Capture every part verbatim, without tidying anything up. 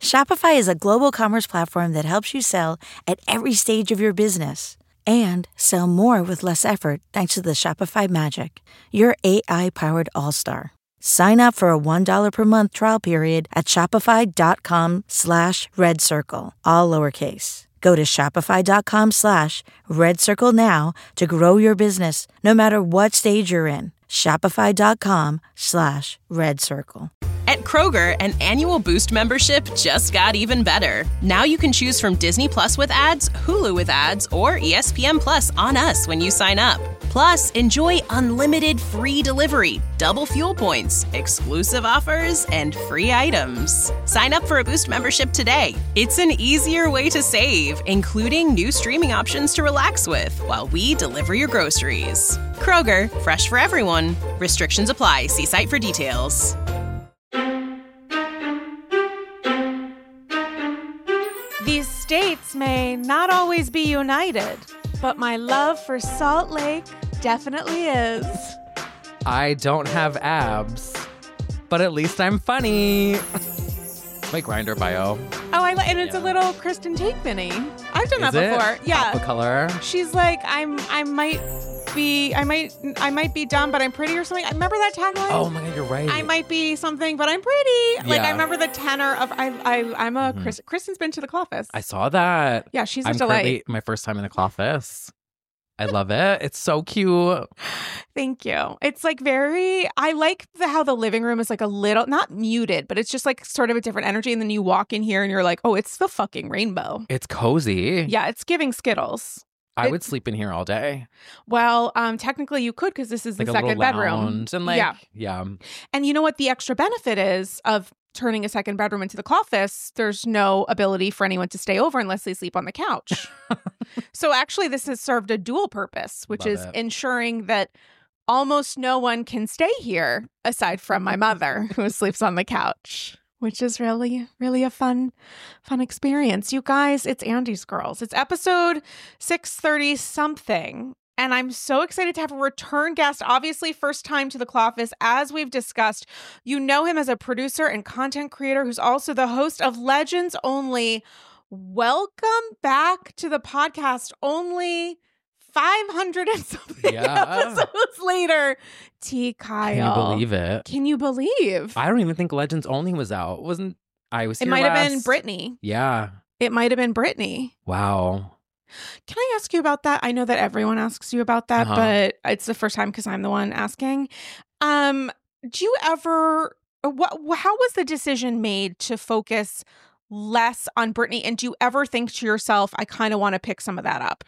Shopify is a global commerce platform that helps you sell at every stage of your business and sell more with less effort thanks to the Shopify Magic, your A I-powered all-star. Sign up for a one dollar per month trial period at shopify.com slash red circle, all lowercase. Go to shopify.com slash red circle now to grow your business no matter what stage you're in. Shopify.com slash red circle. At Kroger, an annual Boost membership just got even better. Now you can choose from Disney Plus with ads, Hulu with ads, or E S P N Plus on us when you sign up. Plus, enjoy unlimited free delivery, double fuel points, exclusive offers, and free items. Sign up for a Boost membership today. It's an easier way to save, including new streaming options to relax with while we deliver your groceries. Kroger, fresh for everyone. Restrictions apply. See site for details. These states may not always be united, but my love for Salt Lake definitely is. I don't have abs, but at least I'm funny. My Grindr bio. Oh, I like, and it's yeah. a little Kristen Tate mini. I've done is that before. It? Yeah. Pop color. She's like, I'm, I might be, I might, I might be dumb, but I'm pretty or something. I remember that tagline. Oh my God, you're right. I might be something, but I'm pretty. Yeah. Like I remember the tenor of, I, I, I'm a mm-hmm. Chris, Kristen's been to the Cloffice. I saw that. Yeah, she's a I'm delight. My first time in the Cloffice. I love it. It's so cute. Thank you. It's like very, I like the how the living room is like a little, not muted, but it's just like sort of a different energy. And then you walk in here and you're like, oh, it's the fucking rainbow. It's cozy. Yeah, it's giving Skittles. I it, would sleep in here all day. Well, um, technically you could because this is like the a second bedroom. And like, yeah. yeah. And you know what the extra benefit is of turning a second bedroom into the Cloffice? There's no ability for anyone to stay over unless they sleep on the couch. So actually this has served a dual purpose, which Love is it. ensuring that almost no one can stay here aside from my mother who sleeps on the couch, which is really, really a fun, fun experience. You guys, it's Andy's Girls. It's episode six thirty something. And I'm so excited to have a return guest. Obviously, first time to the Cloffice. As we've discussed, you know him as a producer and content creator who's also the host of Legends Only. Welcome back to the podcast. Only five hundred and something yeah. episodes later. T. Kyle. Can you believe it? Can you believe? I don't even think Legends Only was out. Wasn't I was It here might last... have been Brittany. Yeah. It might have been Brittany. Wow. Can I ask you about that? I know that everyone asks you about that, uh-huh. but it's the first time because I'm the one asking. Um, do you ever, what, how was the decision made to focus less on Brittany? And do you ever think to yourself, I kind of want to pick some of that up?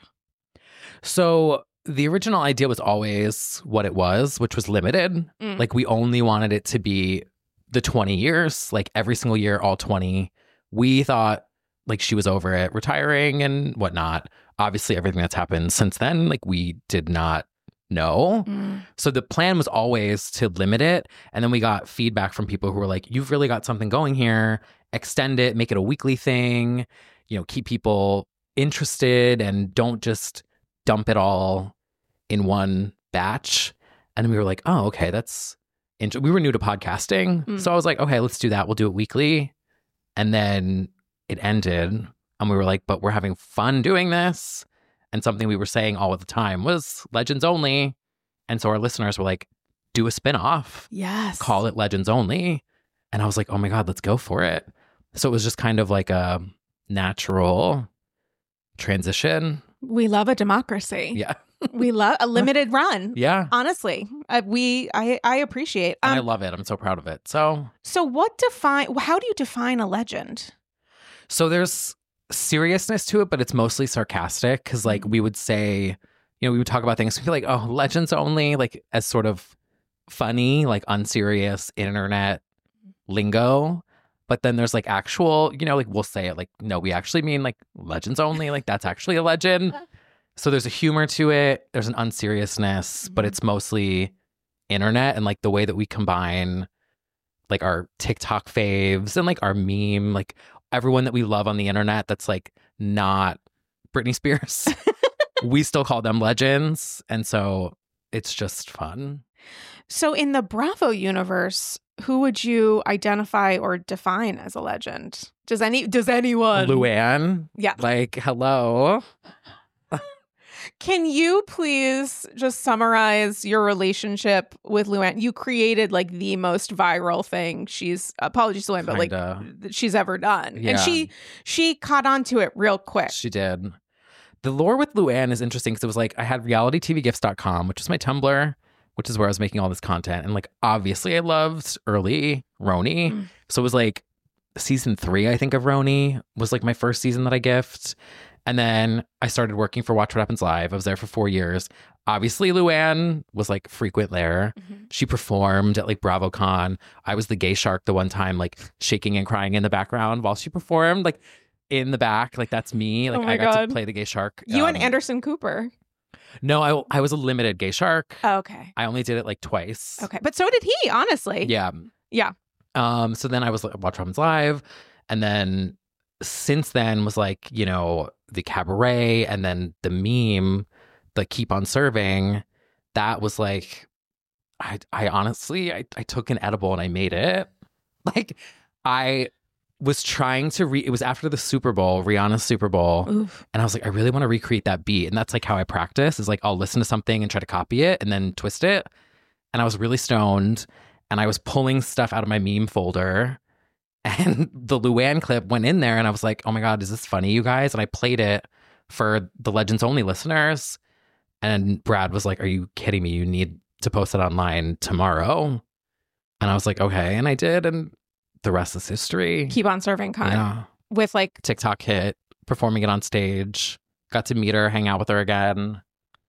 So the original idea was always what it was, which was limited. Mm. Like we only wanted it to be the twenty years, like every single year, all twenty. We thought like she was over it, retiring and whatnot. Obviously, everything that's happened since then, like we did not know. Mm. So the plan was always to limit it. And then we got feedback from people who were like, you've really got something going here. Extend it, make it a weekly thing, you know, keep people interested and don't just dump it all in one batch. And then we were like, oh, okay, that's int-. We were new to podcasting. Mm. So I was like, okay, let's do that. We'll do it weekly. And then it ended and we were like, but we're having fun doing this. And something we were saying all of the time was Legends Only. And so our listeners were like, do a spinoff. Yes. Call it Legends Only. And I was like, oh my God, let's go for it. So it was just kind of like a natural transition. We love a democracy. Yeah. We love a limited run. Yeah. Honestly, uh, we I I appreciate. Um, And I love it. I'm so proud of it. So so what define? How do you define a legend? So there's seriousness to it, but it's mostly sarcastic because, like, we would say, you know, we would talk about things. We'd be like, oh, Legends Only, like, as sort of funny, like, unserious internet lingo. But then there's, like, actual, you know, like, we'll say it like, no, we actually mean, like, Legends Only. Like, that's actually a legend. So there's a humor to it. There's an unseriousness, but it's mostly internet and, like, the way that we combine, like, our TikTok faves and, like, our meme, like, everyone that we love on the internet that's like not Britney Spears. We still call them legends. And so it's just fun. So in the Bravo universe, who would you identify or define as a legend? Does any does anyone? Luann? Yeah. Like, hello? Can you please just summarize your relationship with Luann? You created like the most viral thing she's, apologies to Luann, but like Kinda. that she's ever done. Yeah. And she she caught on to it real quick. She did. The lore with Luann is interesting because it was like I had reality t v gifts dot com, which is my Tumblr, which is where I was making all this content. And like, obviously I loved early Roni. Mm. So it was like season three, I think, of Roni was like my first season that I gift. And then I started working for Watch What Happens Live. I was there for four years. Obviously, Luann was like frequent there. Mm-hmm. She performed at like BravoCon. I was the gay shark the one time, like shaking and crying in the background while she performed, like in the back. Like that's me. Like Oh my I got God. to play the gay shark. You Um, and Anderson Cooper. No, I, I was a limited gay shark. Oh, okay. I only did it like twice. Okay. But so did he, honestly. Yeah. Yeah. Um. So then I was like, Watch What Happens Live. And then since then was like, you know, the cabaret and then the meme, the keep on serving. That was like, I I honestly, I, I took an edible and I made it. Like I was trying to re, it was after the Super Bowl, Rihanna's Super Bowl. Oof. And I was like, I really want to recreate that beat. And that's like how I practice is like, I'll listen to something and try to copy it and then twist it. And I was really stoned and I was pulling stuff out of my meme folder. And the Luann clip went in there and I was like, oh my God, is this funny, you guys? And I played it for the Legends Only listeners. And Brad was like, are you kidding me? You need to post it online tomorrow. And I was like, okay. And I did. And the rest is history. Keep on serving con. Yeah. With like, TikTok hit, performing it on stage. Got to meet her, hang out with her again.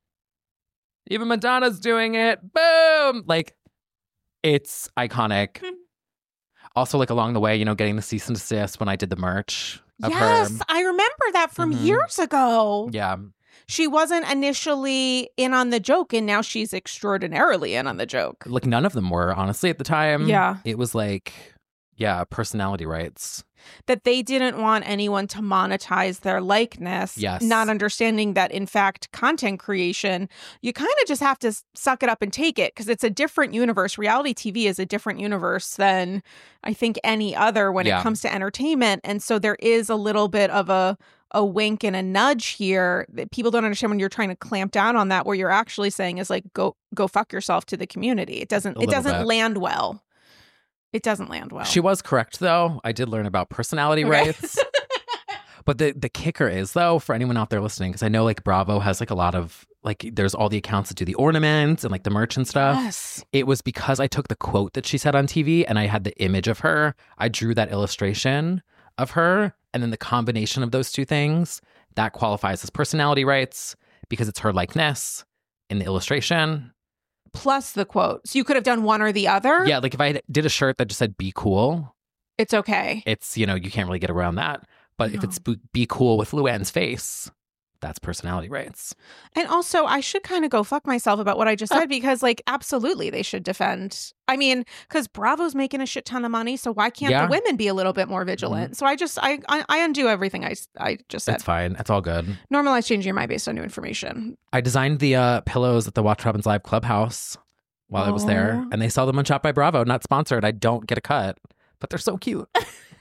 Even Madonna's doing it. Boom! Like, it's iconic. Also, like along the way, you know, getting the cease and desist when I did the merch of yes, her. I remember that from Mhm. years ago. Yeah. She wasn't initially in on the joke, and now she's extraordinarily in on the joke. Like none of them were, honestly, at the time. Yeah. It was like, yeah, personality rights. That they didn't want anyone to monetize their likeness. Yes. Not understanding that, in fact, content creation, you kind of just have to s- suck it up and take it because it's a different universe. Reality T V is a different universe than I think any other when Yeah. it comes to entertainment. And so there is a little bit of a a wink and a nudge here that people don't understand when you're trying to clamp down on that, where you're actually saying is like, go go fuck yourself to the community. It doesn't A it little doesn't bit. land well. It doesn't land well. She was correct, though. I did learn about personality Okay. rights. But the, the kicker is, though, for anyone out there listening, because I know like Bravo has like a lot of, like there's all the accounts that do the ornaments and like the merch and stuff. Yes. It was because I took the quote that she said on T V and I had the image of her. I drew that illustration of her. And then the combination of those two things, that qualifies as personality rights because it's her likeness in the illustration. Plus the quote. So you could have done one or the other. Yeah, like if I did a shirt that just said be cool, It's okay. it's, you know, you can't really get around that. But if No. it's be, be cool with Luann's face, that's personality rights. And also, I should kind of go fuck myself about what I just said because, like, absolutely, they should defend. I mean, because Bravo's making a shit ton of money, so why can't Yeah. the women be a little bit more vigilant? So I just, I, I, I undo everything I, s- I just said. It's fine. It's all good. Normalize changing your mind based on new information. I designed the uh, pillows at the Watch What Happens Live Clubhouse while I was there, Aw. and they sell them on Shop by Bravo. Not sponsored. I don't get a cut, but they're so cute.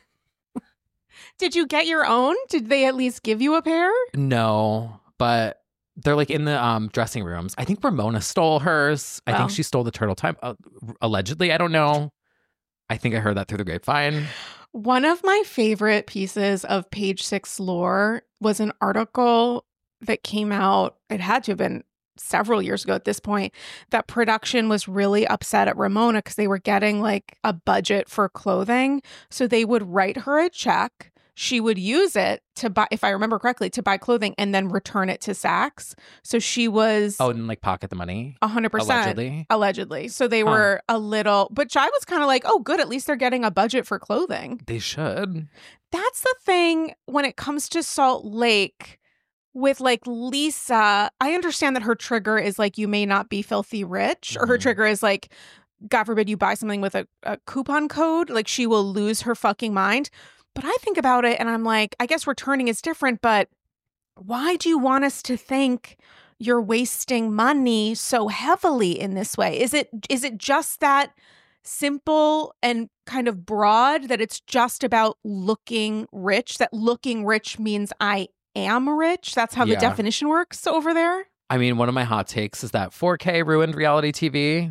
Did you get your own? Did they at least give you a pair? No, but they're like in the um, dressing rooms. I think Ramona stole hers. I Wow. think she stole the turtle time. Uh, allegedly, I don't know. I think I heard that through the grapevine. One of my favorite pieces of Page Six lore was an article that came out. It had to have been several years ago at this point, that production was really upset at Ramona because they were getting like a budget for clothing. So they would write her a check. She would use it to buy, if I remember correctly, to buy clothing and then return it to Saks. So she was Oh, and like pocket the money. one hundred percent. Allegedly. Allegedly. So they Huh. were a little, but I was kind of like, oh, good. At least they're getting a budget for clothing. They should. That's the thing when it comes to Salt Lake with like Lisa. I understand that her trigger is like, you may not be filthy rich, or her Mhm. trigger is like, God forbid you buy something with a, a coupon code, like she will lose her fucking mind. But I think about it and I'm like, I guess returning is different, but why do you want us to think you're wasting money so heavily in this way? Is it is it just that simple and kind of broad that it's just about looking rich, that looking rich means I am rich? That's how Yeah. the definition works over there? I mean, one of my hot takes is that four K ruined reality T V.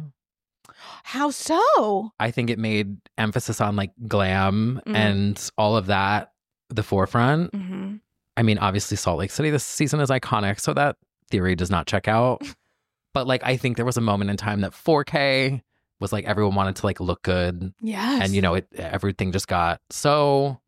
How so? I think it made emphasis on like glam Mhm. and all of that the forefront. Mm-hmm. I mean, obviously Salt Lake City this season is iconic, so that theory does not check out. But like, I think there was a moment in time that four K was like everyone wanted to like look good, Yes. and you know, it everything just got so.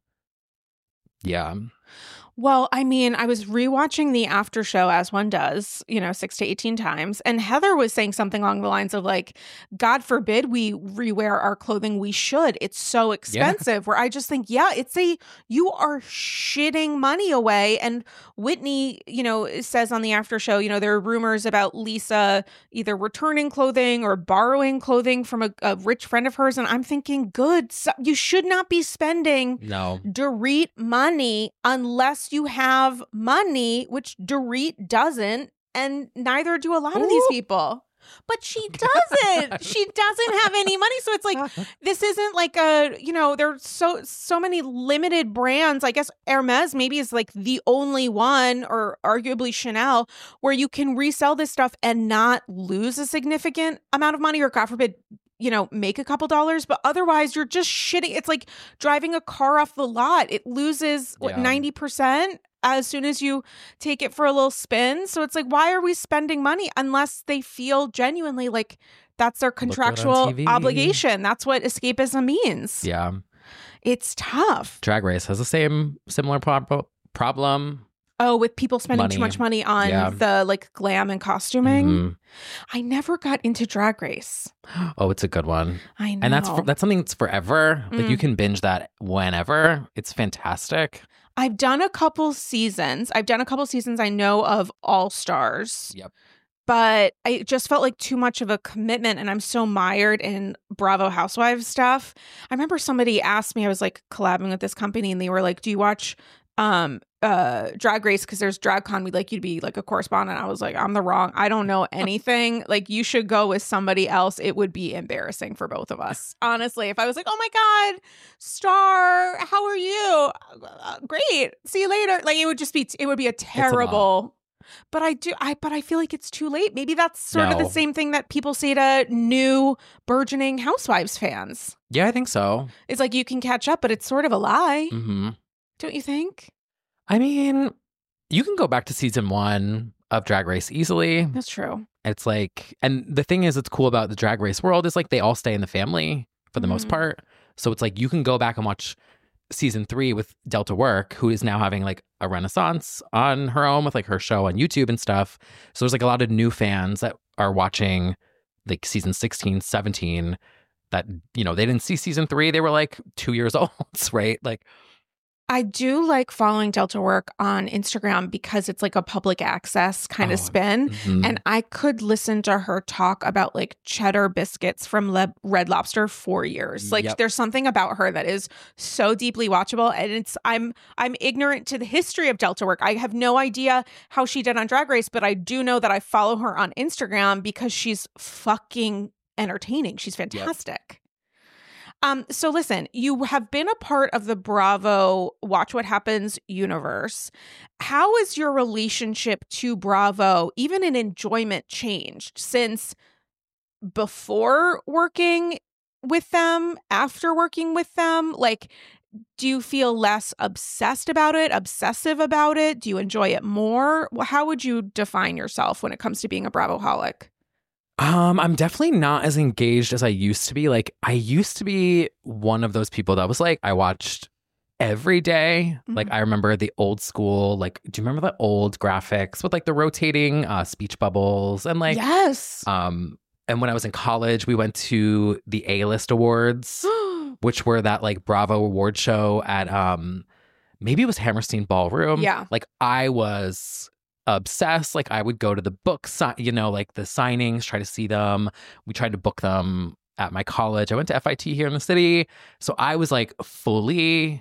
Yeah. Well, I mean, I was rewatching the after show as one does, you know, six to eighteen times. And Heather was saying something along the lines of like, God forbid we rewear our clothing. We should. It's so expensive. Where I just think, yeah, it's a, you are shitting money away. And Whitney, you know, says on the after show, you know, there are rumors about Lisa either returning clothing or borrowing clothing from a, a rich friend of hers. And I'm thinking, good, so you should not be spending No. Dorit money unless you have money, which Dorit doesn't, and neither do a lot of these Ooh. people. But she doesn't. She doesn't have any money. So it's like, this isn't like a, you know, there's so, so many limited brands. I guess Hermes maybe is like the only one, or arguably Chanel, where you can resell this stuff and not lose a significant amount of money, or God forbid, you know, make a couple dollars, but otherwise you're just shitting. It's like driving a car off the lot. It loses what, Yeah. ninety percent as soon as you take it for a little spin. So it's like, why are we spending money unless they feel genuinely like that's their good on contractual T V. obligation? That's what escapism means. Yeah. It's tough. Drag Race has the same similar prob- problem. Oh, with people spending Money. too much money on Yeah. the like glam and costuming. Mhm. I never got into Drag Race. Oh, it's a good one. I know. And that's for, that's something that's forever. Like Mm. you can binge that whenever. It's fantastic. I've done a couple seasons. I've done a couple seasons I know of All Stars. Yep. But I just felt like too much of a commitment, and I'm so mired in Bravo Housewives stuff. I remember somebody asked me, I was like collabing with this company, and they were like, do you watch um uh Drag Race because there's DragCon, we'd like you to be like a correspondent. I was like, I'm the wrong, I don't know anything. Like, you should go with somebody else. It would be embarrassing for both of us, honestly. If I was like, oh my God, Star, how are you? Uh, great, see you later. Like, it would just be, it would be a terrible. But I do, I but I feel like it's too late. Maybe that's sort of No. the same thing that people say to new burgeoning Housewives fans. Yeah, I think so. It's like you can catch up, but it's sort of a lie, hmm don't you think? I mean, you can go back to season one of Drag Race easily. That's true. It's like, and the thing is, it's cool about the Drag Race world is like they all stay in the family for the most Mhm. part. So it's like you can go back and watch season three with Delta Work, who is now having like a renaissance on her own with like her show on YouTube and stuff. So there's like a lot of new fans that are watching like season sixteen, seventeen that, you know, they didn't see season three. They were like two years old, right? Like, I do like following Delta Work on Instagram because it's like a public access kind Oh, of spin. mhm. And I could listen to her talk about like cheddar biscuits from Le- Red Lobster for years. Like, Yep. there's something about her that is so deeply watchable. And it's I'm I'm ignorant to the history of Delta Work. I have no idea how she did on Drag Race, but I do know that I follow her on Instagram because she's fucking entertaining. She's fantastic. Um, so listen, you have been a part of the Bravo Watch What Happens universe. How has your relationship to Bravo, even in enjoyment, changed since before working with them, after working with them? Like, do you feel less obsessed about it, obsessive about it? Do you enjoy it more? How would you define yourself when it comes to being a Bravo-holic? Um, I'm definitely not as engaged as I used to be. Like, I used to be one of those people that was like, I watched every day. Mhm. Like, I remember the old school, like, do you remember the old graphics with like the rotating uh, speech bubbles and like, Yes. um, and when I was in college, we went to the A-List Awards, which were that like Bravo award show at, um, maybe it was Hammerstein Ballroom. Yeah. Like, I was obsessed. Like, I would go to the book, si- you know, like the signings, try to see them. We tried to book them at my college. I went to F I T here in the city. So I was like fully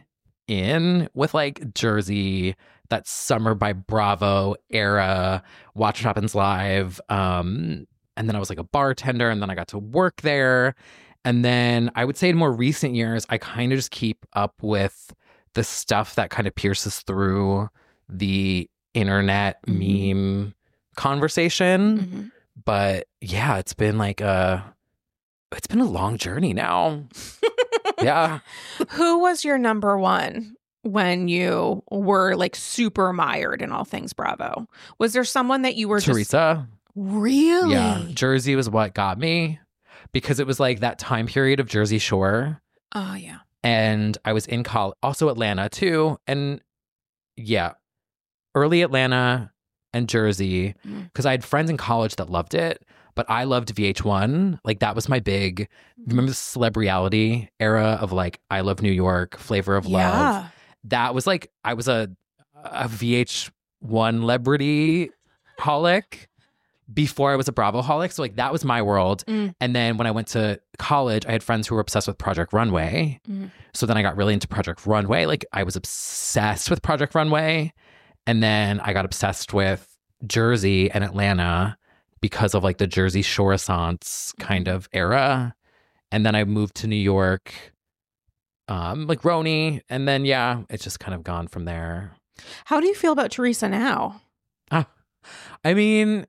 in with like Jersey, that Summer by Bravo era, Watch What Happens Live. Um, and then I was like a bartender, and then I got to work there. And then I would say in more recent years, I kind of just keep up with the stuff that kind of pierces through the internet Mm-hmm. meme conversation. Mm-hmm. But yeah, it's been like a, it's been a long journey now. Yeah. Who was your number one when you were like super mired in all things Bravo? Was there someone that you were just Teresa. really? Yeah. Jersey was what got me, because it was like that time period of Jersey Shore. Oh yeah. And I was in college, also Atlanta too. And yeah, early Atlanta and Jersey, because I had friends in college that loved it, but I loved V H one. Like that was my big, remember the celeb reality era of like, I Love New York, Flavor of Love. Yeah. That was like, I was a, a V H one celebrity holic before I was a Bravo holic. So like that was my world. Mm. And then when I went to college, I had friends who were obsessed with Project Runway. Mm. So then I got really into Project Runway. Like I was obsessed with Project Runway. And then I got obsessed with Jersey and Atlanta because of like the Jersey Shore Renaissance kind of era. And then I moved to New York, um, like Roni. And then, yeah, it's just kind of gone from there. How do you feel about Teresa now? Ah, I mean,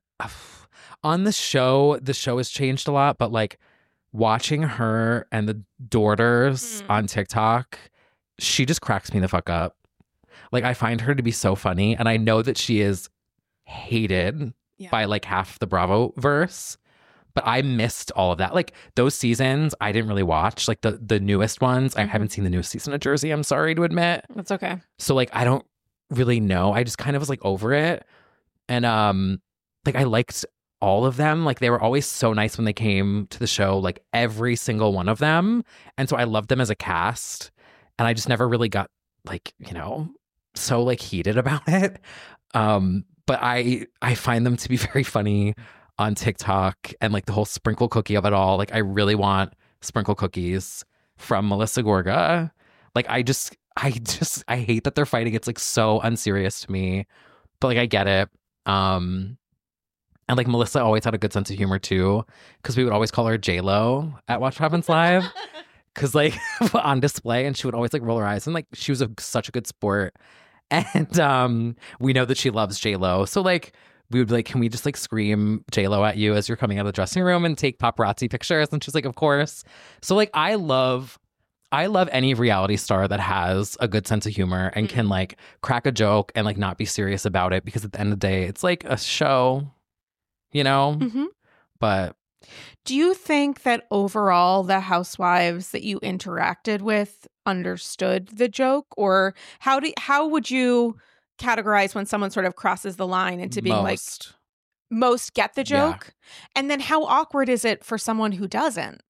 on the show, the show has changed a lot, but like watching her and the daughters Mm. on TikTok, she just cracks me the fuck up. Like I find her to be so funny, and I know that she is hated Yeah. by like half the Bravo verse, but I missed all of that. Like those seasons, I didn't really watch. Like the the newest ones, I Mhm. haven't seen the newest season of Jersey. I'm sorry to admit. That's okay. So like I don't really know. I just kind of was like over it. And um like I liked all of them. Like they were always so nice when they came to the show, like every single one of them. And so I loved them as a cast. And I just never really got like, you know, so like heated about it. Um but I I find them to be very funny on TikTok, and like the whole sprinkle cookie of it all. Like I really want sprinkle cookies from Melissa Gorga. Like I just I just I hate that they're fighting. It's like so unserious to me. But like I get it. Um and like Melissa always had a good sense of humor too, because we would always call her J-Lo at Watch What Happens Live. Cause like on display, and she would always like roll her eyes, and like she was a, such a good sport. And um we know that she loves J-Lo. So like we would be like, can we just like scream J-Lo at you as you're coming out of the dressing room and take paparazzi pictures? And she's like, of course. So like I love I love any reality star that has a good sense of humor and can like crack a joke and like not be serious about it, because at the end of the day, it's like a show, you know? Mm-hmm. But Do you think that overall the housewives that you interacted with understood the joke, or how do how would you categorize when someone sort of crosses the line into being like most, most get the Yeah. joke? And then how awkward is it for someone who doesn't?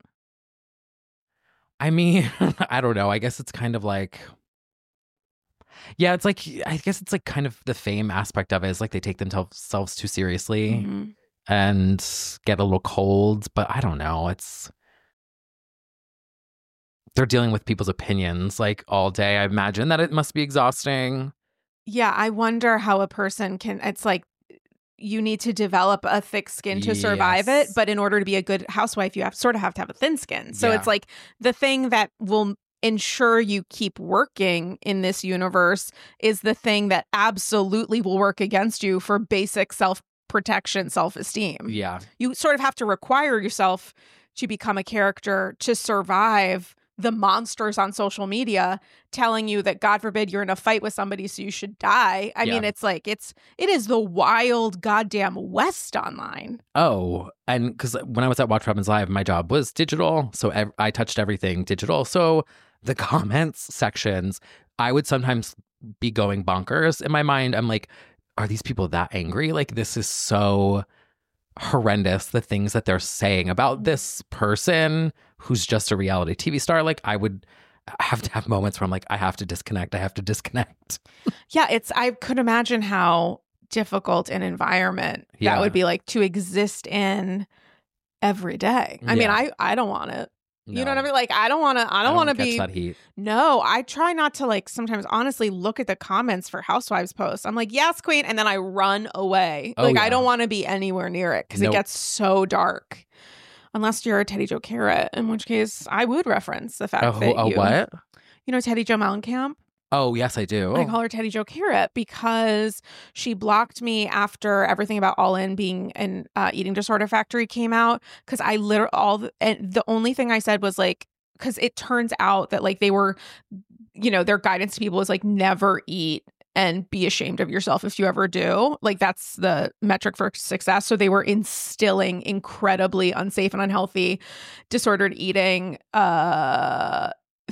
I mean, I don't know. I guess it's kind of like, yeah, it's like, I guess it's like kind of the fame aspect of it is like they take themselves too seriously Mhm. and get a little cold. But I don't know. It's, they're dealing with people's opinions like all day. I imagine that it must be exhausting. Yeah, I wonder how a person can, it's like you need to develop a thick skin to survive Yes. it, but in order to be a good housewife, you have sort of have to have a thin skin. So Yeah. it's like the thing that will ensure you keep working in this universe is the thing that absolutely will work against you for basic self-protection, self-esteem. Yeah. You sort of have to require yourself to become a character to survive the monsters on social media telling you that God forbid you're in a fight with somebody so you should die. I Yeah. mean, it's like it's it is the wild goddamn West online. Oh, and because when I was at Watch What Happens Live, my job was digital. So ev- I touched everything digital. So the comments sections, I would sometimes be going bonkers in my mind. I'm like, are these people that angry? Like, this is so horrendous, the things that they're saying about this person who's just a reality T V star. Like, I would have to have moments where I'm like, I have to disconnect. I have to disconnect. Yeah, it's I could imagine how difficult an environment that Yeah. would be like to exist in every day. I mean, Yeah. I I don't want it. You know No. what I mean? Like, I don't want to, I don't want to catch be, that heat. no, I try not to like sometimes honestly look at the comments for Housewives posts. I'm like, yes, queen. And then I run away. Oh, like, yeah. I don't want to be anywhere near it because Nope. it gets so dark. Unless you're a Teddy Joe Carrot, in which case I would reference the fact A, that a you, what? you know, Teddy Joe Mellencamp. Oh, yes, I do. I call her Teddy Joe Carrot because she blocked me after everything about All In being an uh, eating disorder factory came out. Because I literally all the, and the only thing I said was like, because it turns out that like they were, you know, their guidance to people was like never eat and be ashamed of yourself if you ever do. Like that's the metric for success. So they were instilling incredibly unsafe and unhealthy disordered eating uh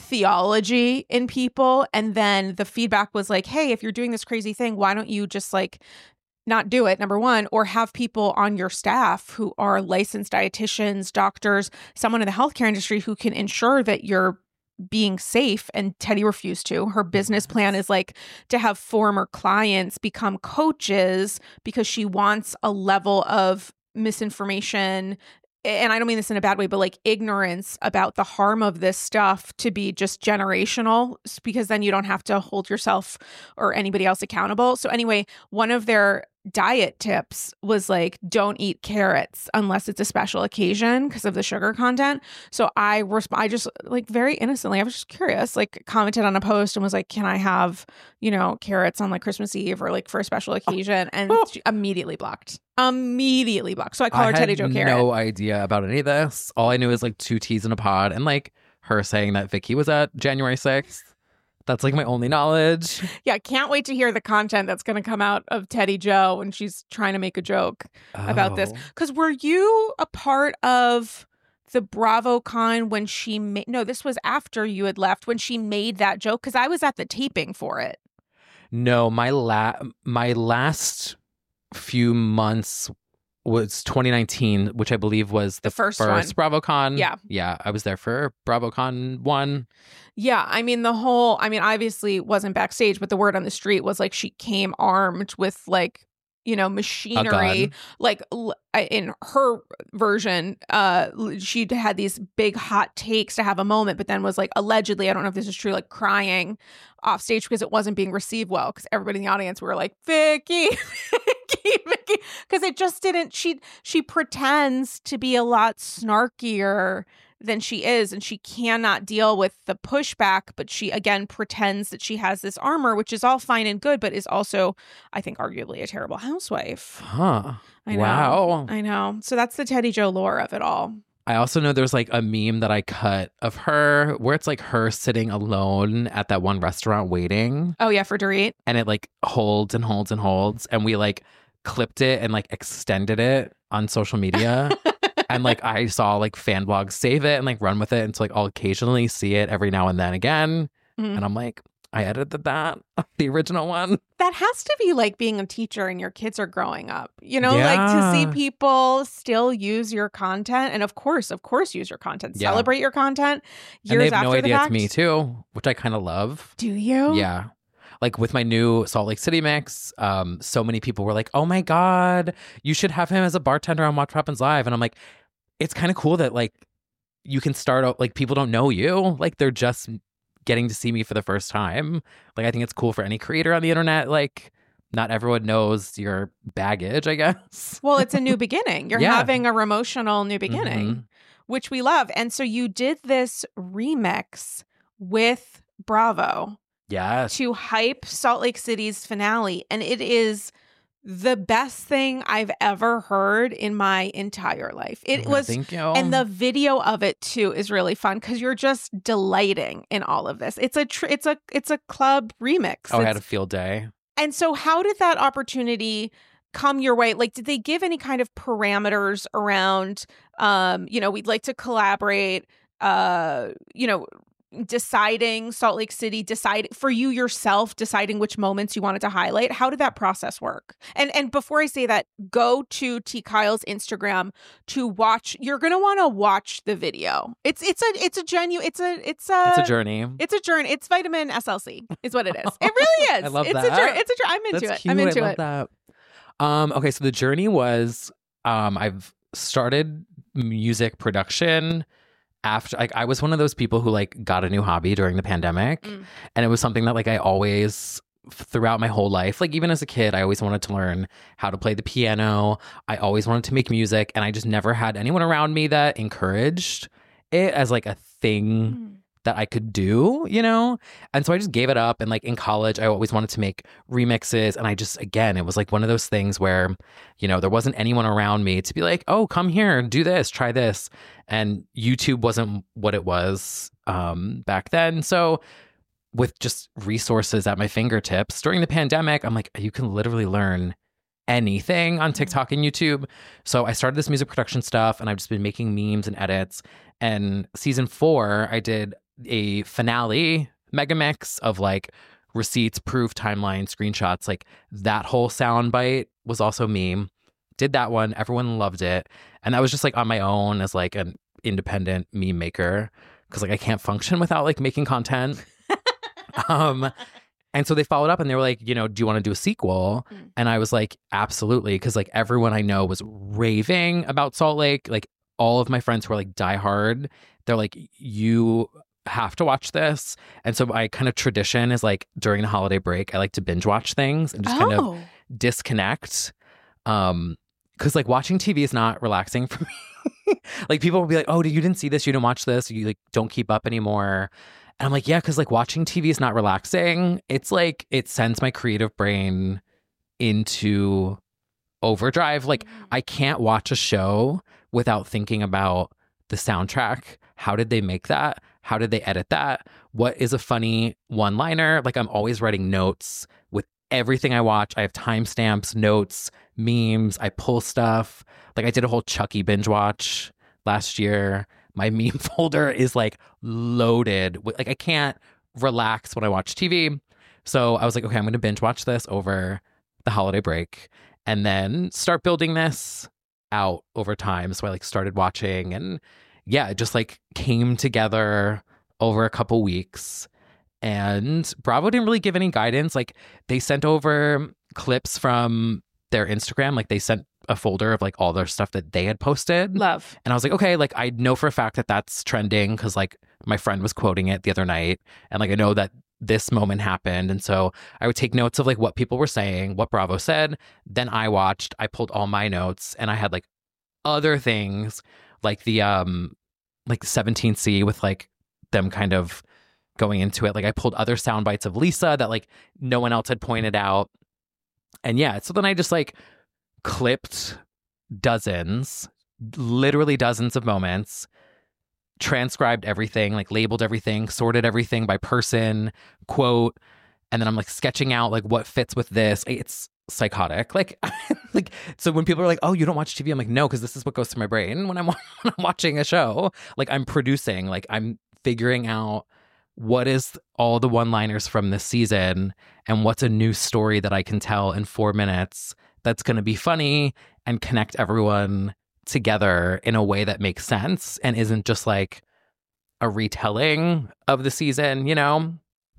theology in people. And then the feedback was like, hey, if you're doing this crazy thing, why don't you just like not do it, number one, or have people on your staff who are licensed dietitians, doctors, someone in the healthcare industry who can ensure that you're being safe. And Teddy refused to. Her business plan is like to have former clients become coaches because she wants a level of misinformation, and I don't mean this in a bad way, but like ignorance about the harm of this stuff to be just generational, because then you don't have to hold yourself or anybody else accountable. So anyway, one of their diet tips was like, don't eat carrots unless it's a special occasion because of the sugar content. So I resp- I just like very innocently, I was just curious, like commented on a post and was like, can I have, you know, carrots on like Christmas Eve or like for a special occasion? And she immediately blocked. Immediately blocked. So I call I her had Teddy Joe Carrot. no idea about any of this. All I knew is like two T's in a pod and like her saying that Vicky was at January sixth. That's like my only knowledge. Yeah, can't wait to hear the content that's going to come out of Teddy Joe when she's trying to make a joke about this. Oh. Because were you a part of the BravoCon when she made? No, this was after you had left when she made that joke. Because I was at the taping for it. No, my la my last few months was twenty nineteen, which I believe was the, The first first BravoCon. Yeah. Yeah, I was there for BravoCon one. Yeah, I mean the whole. I mean, obviously it wasn't backstage, but the word on the street was like she came armed with like, you know, machinery. gun. Like l- in her version, uh, she had these big hot takes to have a moment, but then was like allegedly, I don't know if this is true, like crying off stage because it wasn't being received well because everybody in the audience were like, Vicky, Vicky, Vicky, because it just didn't. She she pretends to be a lot snarkier than she is, and she cannot deal with the pushback, but she again pretends that she has this armor, which is all fine and good, but is also, I think, arguably a terrible housewife. Huh. I know. Wow. I know. So that's the Teddy Joe lore of it all. I also know there's like a meme that I cut of her where it's like her sitting alone at that one restaurant waiting, Oh yeah, for Dorit. and it like holds and holds and holds, and we like clipped it and like extended it on social media. And like I saw like fan blogs save it and like run with it, and so like I'll occasionally see it every now and then again. Mhm. And I'm like, I edited that, the original one. That has to be like being a teacher and your kids are growing up, you know, like to Yeah. see people still use your content. And of course, of course, use your content, Yeah. celebrate your content And years they have after no the idea fact. it's me too, which I kind of love. Do you? Yeah. Like with my new Salt Lake City mix, um, so many people were like, oh my God, you should have him as a bartender on Watch What Happens Live. And I'm like, it's kind of cool that like you can start out, like people don't know you. Like they're just getting to see me for the first time. Like I think it's cool for any creator on the internet. Like not everyone knows your baggage, I guess. Well, it's a new beginning. You're Yeah. having a emotional new beginning, Mhm. which we love. And so you did this remix with Bravo Yes. to hype Salt Lake City's finale. And it is the best thing I've ever heard in my entire life. It Yeah, was, Thank you. and the video of it too is really fun because you're just delighting in all of this. It's a, tr- it's a, it's a club remix. oh, I It's- had a field day. and so how did that opportunity come your way? Like, did they give any kind of parameters around, um, you know, we'd like to collaborate, uh, you know, deciding Salt Lake City, decide for you yourself, deciding which moments you wanted to highlight? How did that process work? And and before I say that, go to T. Kyle's Instagram to watch. You're gonna want to watch the video. It's it's a it's a genuine it's a it's a It's a journey. It's a journey. It's vitamin S L C is what it is. It really is. I love it's that. A journey. It's a journey. I'm into That's it. cute. I'm into I love it. that. Um, okay, so the journey was um, I've started music production after, like, I was one of those people who like got a new hobby during the pandemic. Mm. And it was something that like I always, throughout my whole life, like even as a kid, I always wanted to learn how to play the piano. I always wanted to make music. And I just never had anyone around me that encouraged it as like a thing Mm. that I could do, you know? And so I just gave it up. And like in college, I always wanted to make remixes. And I just, again, it was like one of those things where, you know, there wasn't anyone around me to be like, oh, come here, do this, try this. And YouTube wasn't what it was um, back then. So with just resources at my fingertips during the pandemic, I'm like, you can literally learn anything on TikTok and YouTube. So I started this music production stuff and I've just been making memes and edits. And season four, I did a finale mega mix of like receipts, proof, timeline, screenshots. Like that whole soundbite was also meme. Did that one. Everyone loved it. And that was just like on my own as like an independent meme maker because like I can't function without like making content. um And so they followed up and they were like, you know, do you want to do a sequel? Mm. And I was like, absolutely. Because like everyone I know was raving about Salt Lake. Like all of my friends who are like diehard, they're like, you have to watch this. And so my kind of tradition is like during the holiday break, I like to binge watch things and just Oh. kind of disconnect. Um, because like watching T V is not relaxing for me. Like people will be like, oh, you didn't see this, you didn't watch this, you like don't keep up anymore. And I'm like, yeah, because like watching T V is not relaxing. It's like it sends my creative brain into overdrive. Like I can't watch a show without thinking about the soundtrack. How did they make that? How did they edit that? What is a funny one-liner? Like I'm always writing notes with everything I watch. I have timestamps, notes, memes. I pull stuff. Like I did a whole Chucky binge watch last year. My meme folder is like loaded. with- Like I can't relax when I watch T V. So I was like, okay, I'm going to binge watch this over the holiday break and then start building this out over time. So I like started watching and yeah, it just like came together over a couple weeks. And Bravo didn't really give any guidance. Like they sent over clips from their Instagram. Like they sent a folder of like all their stuff that they had posted. Love. And I was like, okay, like I know for a fact that that's trending because like my friend was quoting it the other night. And like I know that this moment happened. And so I would take notes of like what people were saying, what Bravo said. Then I watched, I pulled all my notes and I had like other things like the um like seventeen C with like them kind of going into it. Like I pulled other sound bites of Lisa that like no one else had pointed out. And yeah, so then I just like clipped dozens, literally dozens of moments, transcribed everything, like labeled everything, sorted everything by person, quote, and then I'm like sketching out like what fits with this. It's psychotic. Like, like so when people are like, "Oh, you don't watch T V," I'm like, "No," because this is what goes through my brain when I'm when I'm watching a show. Like I'm producing, like I'm figuring out what is all the one-liners from this season and what's a new story that I can tell in four minutes that's going to be funny and connect everyone together in a way that makes sense and isn't just like a retelling of the season, you know?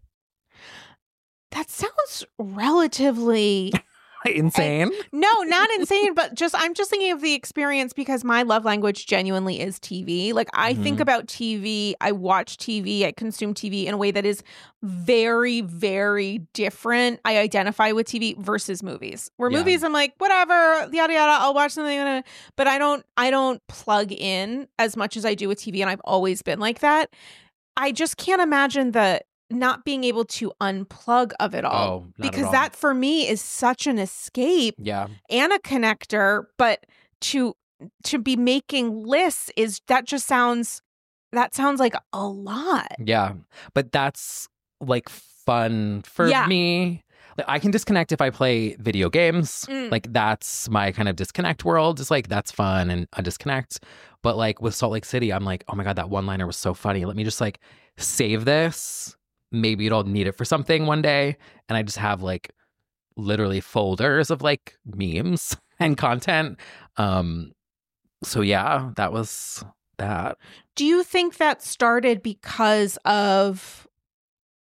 That sounds relatively Insane. no, not insane, but just I'm just thinking of the experience because my love language genuinely is T V. Like I Mhm. think about T V, I watch T V, I consume T V in a way that is very, very different. I identify with T V versus movies. Where Yeah. movies, I'm like, whatever, yada yada. I'll watch something, but I don't, I don't plug in as much as I do with T V, and I've always been like that. I just can't imagine the not being able to unplug of it all. Oh, not at because all. that for me is such an escape Yeah. and a connector, but to to be making lists is that just sounds that sounds like a lot. Yeah. But that's like fun for Yeah. me. Like I can disconnect if I play video games. Mm. Like that's my kind of disconnect world. It's like that's fun and a disconnect. But like with Salt Lake City, I'm like, oh my God, that one liner was so funny. Let me just like save this. Maybe it'll need it for something one day. And I just have like literally folders of like memes and content. Um, so yeah, that was that. Do you think that started because of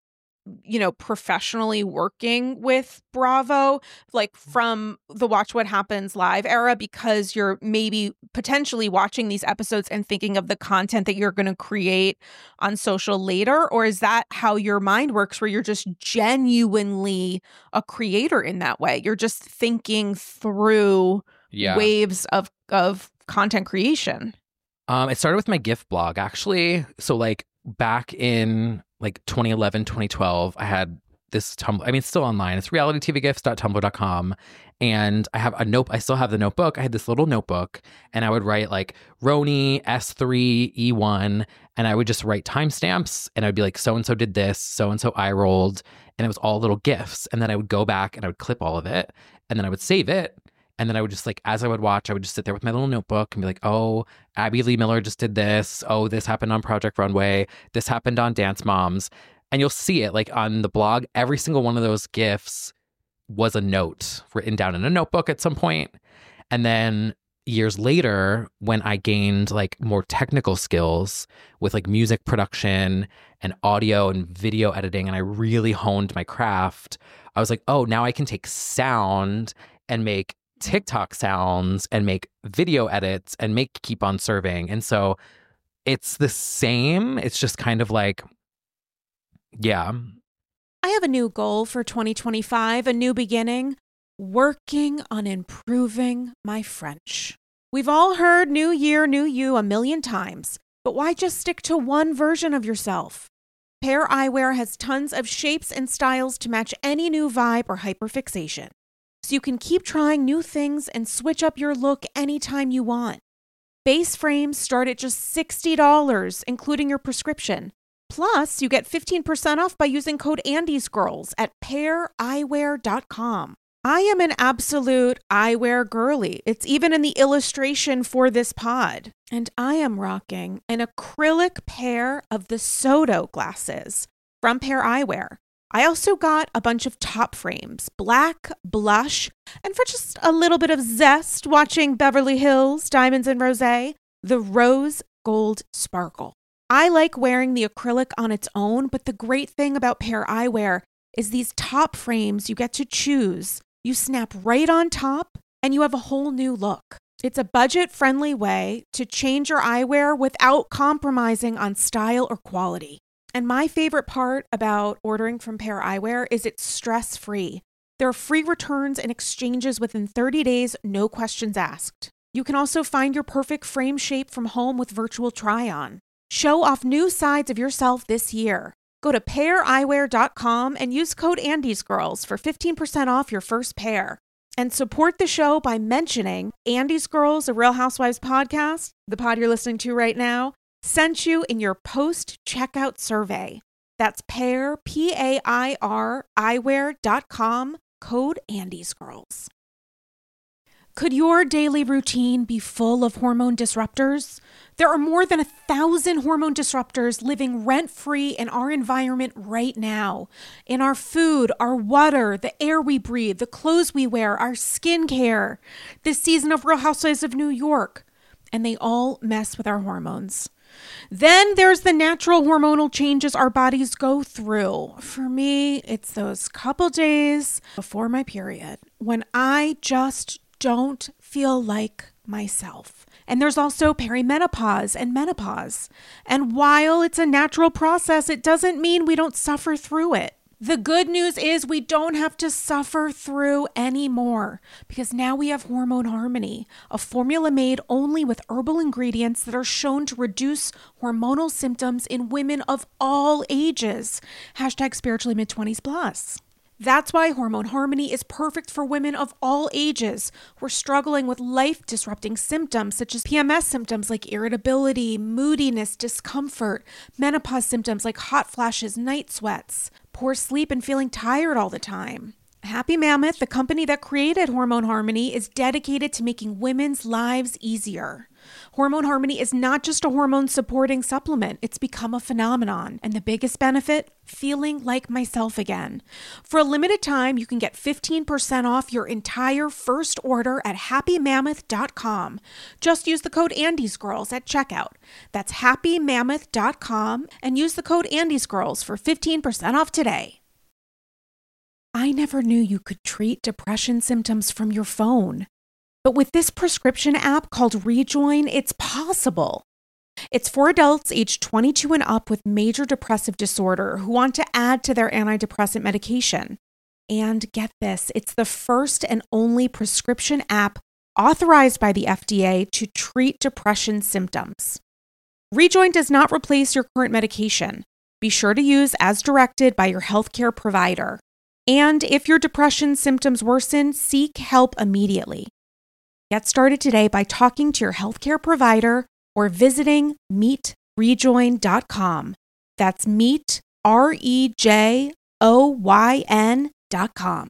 you know, professionally working with Bravo, like from the Watch What Happens Live era, because you're maybe potentially watching these episodes and thinking of the content that you're going to create on social later? Or is that how your mind works, where you're just genuinely a creator in that way? You're just thinking through yeah. waves of, of content creation. Um, it started with my GIF blog, actually. So like back in like twenty eleven, twenty twelve, I had this Tumblr. I mean, it's still online. It's reality t v gifs dot tumblr dot com. And I have a note. I still have the notebook. I had this little notebook, and I would write like Roni, S three, E one, and I would just write timestamps, and I'd be like, so-and-so did this, so-and-so eye rolled, and it was all little GIFs. And then I would go back and I would clip all of it, and then I would save it. And then I would just like, as I would watch, I would just sit there with my little notebook and be like, oh, Abby Lee Miller just did this. Oh, this happened on Project Runway. This happened on Dance Moms. And you'll see it like on the blog. Every single one of those GIFs was a note written down in a notebook at some point. And then years later, when I gained like more technical skills with like music production and audio and video editing, and I really honed my craft, I was like, oh, now I can take sound and make TikTok sounds and make video edits and make Keep on Serving. And so it's the same. It's just kind of like, yeah. I have a new goal for twenty twenty-five, a new beginning, working on improving my French. We've all heard new year, new you a million times, but why just stick to one version of yourself? Pair Eyewear has tons of shapes and styles to match any new vibe or hyperfixation, so you can keep trying new things and switch up your look anytime you want. Base frames start at just sixty dollars, including your prescription. Plus, you get fifteen percent off by using code AndysGirls at pair eyewear dot com. I am an absolute eyewear girly. It's even in the illustration for this pod. And I am rocking an acrylic pair of the Soto glasses from Pair Eyewear. I also got a bunch of top frames, black, blush, and for just a little bit of zest watching Beverly Hills, Diamonds and Rosé, the rose gold sparkle. I like wearing the acrylic on its own, but the great thing about Pair Eyewear is these top frames you get to choose. You snap right on top, and you have a whole new look. It's a budget-friendly way to change your eyewear without compromising on style or quality. And my favorite part about ordering from Pair Eyewear is it's stress-free. There are free returns and exchanges within thirty days, no questions asked. You can also find your perfect frame shape from home with virtual try-on. Show off new sides of yourself this year. Go to pair eyewear dot com and use code AndysGirls for fifteen percent off your first pair. And support the show by mentioning Andy's Girls, a Real Housewives podcast, the pod you're listening to right now, sent you in your post-checkout survey. That's pair, P A I R, eyewear dot com, code AndysGirls. Could your daily routine be full of hormone disruptors? There are more than a thousand hormone disruptors living rent-free in our environment right now. In our food, our water, the air we breathe, the clothes we wear, our skincare, this season of Real Housewives of New York. And they all mess with our hormones. Then there's the natural hormonal changes our bodies go through. For me, it's those couple days before my period when I just don't feel like myself. And there's also perimenopause and menopause. And while it's a natural process, it doesn't mean we don't suffer through it. The good news is we don't have to suffer through anymore because now we have Hormone Harmony, a formula made only with herbal ingredients that are shown to reduce hormonal symptoms in women of all ages. Hashtag spiritually mid-twenties plus. That's why Hormone Harmony is perfect for women of all ages who are struggling with life-disrupting symptoms such as P M S symptoms like irritability, moodiness, discomfort, menopause symptoms like hot flashes, night sweats, poor sleep, and feeling tired all the time. Happy Mammoth, the company that created Hormone Harmony, is dedicated to making women's lives easier. Hormone Harmony is not just a hormone-supporting supplement. It's become a phenomenon. And the biggest benefit? Feeling like myself again. For a limited time, you can get fifteen percent off your entire first order at happy mammoth dot com. Just use the code AndysGirls at checkout. That's happy mammoth dot com and use the code AndysGirls for fifteen percent off today. I never knew you could treat depression symptoms from your phone. But with this prescription app called Rejoin, it's possible. It's for adults aged twenty-two and up with major depressive disorder who want to add to their antidepressant medication. And get this, it's the first and only prescription app authorized by the F D A to treat depression symptoms. Rejoin does not replace your current medication. Be sure to use as directed by your healthcare provider. And if your depression symptoms worsen, seek help immediately. Get started today by talking to your healthcare provider or visiting meet rejoin dot com. That's meet, R E J O Y N dot com.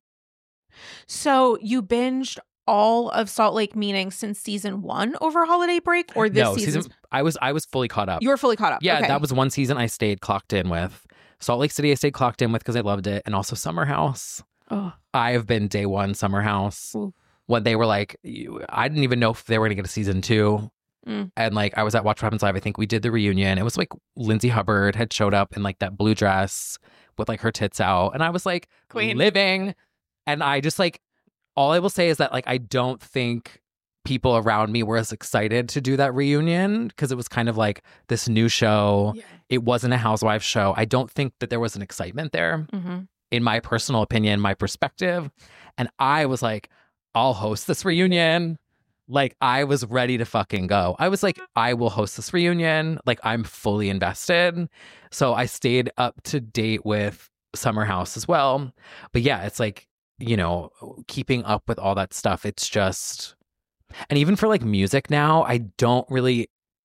So you binged all of Salt Lake Meeting since season one over holiday break, or this no, season? season I was I was fully caught up. You were fully caught up. Yeah, Okay. that was one season I stayed clocked in with. Salt Lake City I stayed clocked in with because I loved it. And also Summer House. Oh. I have been day one Summer House. Ooh. When they were like, you- I didn't even know if they were going to get a season two. Mm. And like, I was at Watch What Happens Live. I think we did the reunion. It was like Lindsay Hubbard had showed up in like that blue dress with like her tits out. And I was like, Queen. living. And I just like, all I will say is that like, I don't think people around me were as excited to do that reunion because it was kind of like this new show. Yeah. It wasn't a Housewives show. I don't think that there was an excitement there, Mm-hmm. in my personal opinion, my perspective. And I was like, I'll host this reunion. Like, I was ready to fucking go. I was like, I will host this reunion. Like, I'm fully invested. So I stayed up to date with Summer House as well. But yeah, it's like, you know, keeping up with all that stuff. It's just, and even for like music now, I don't really,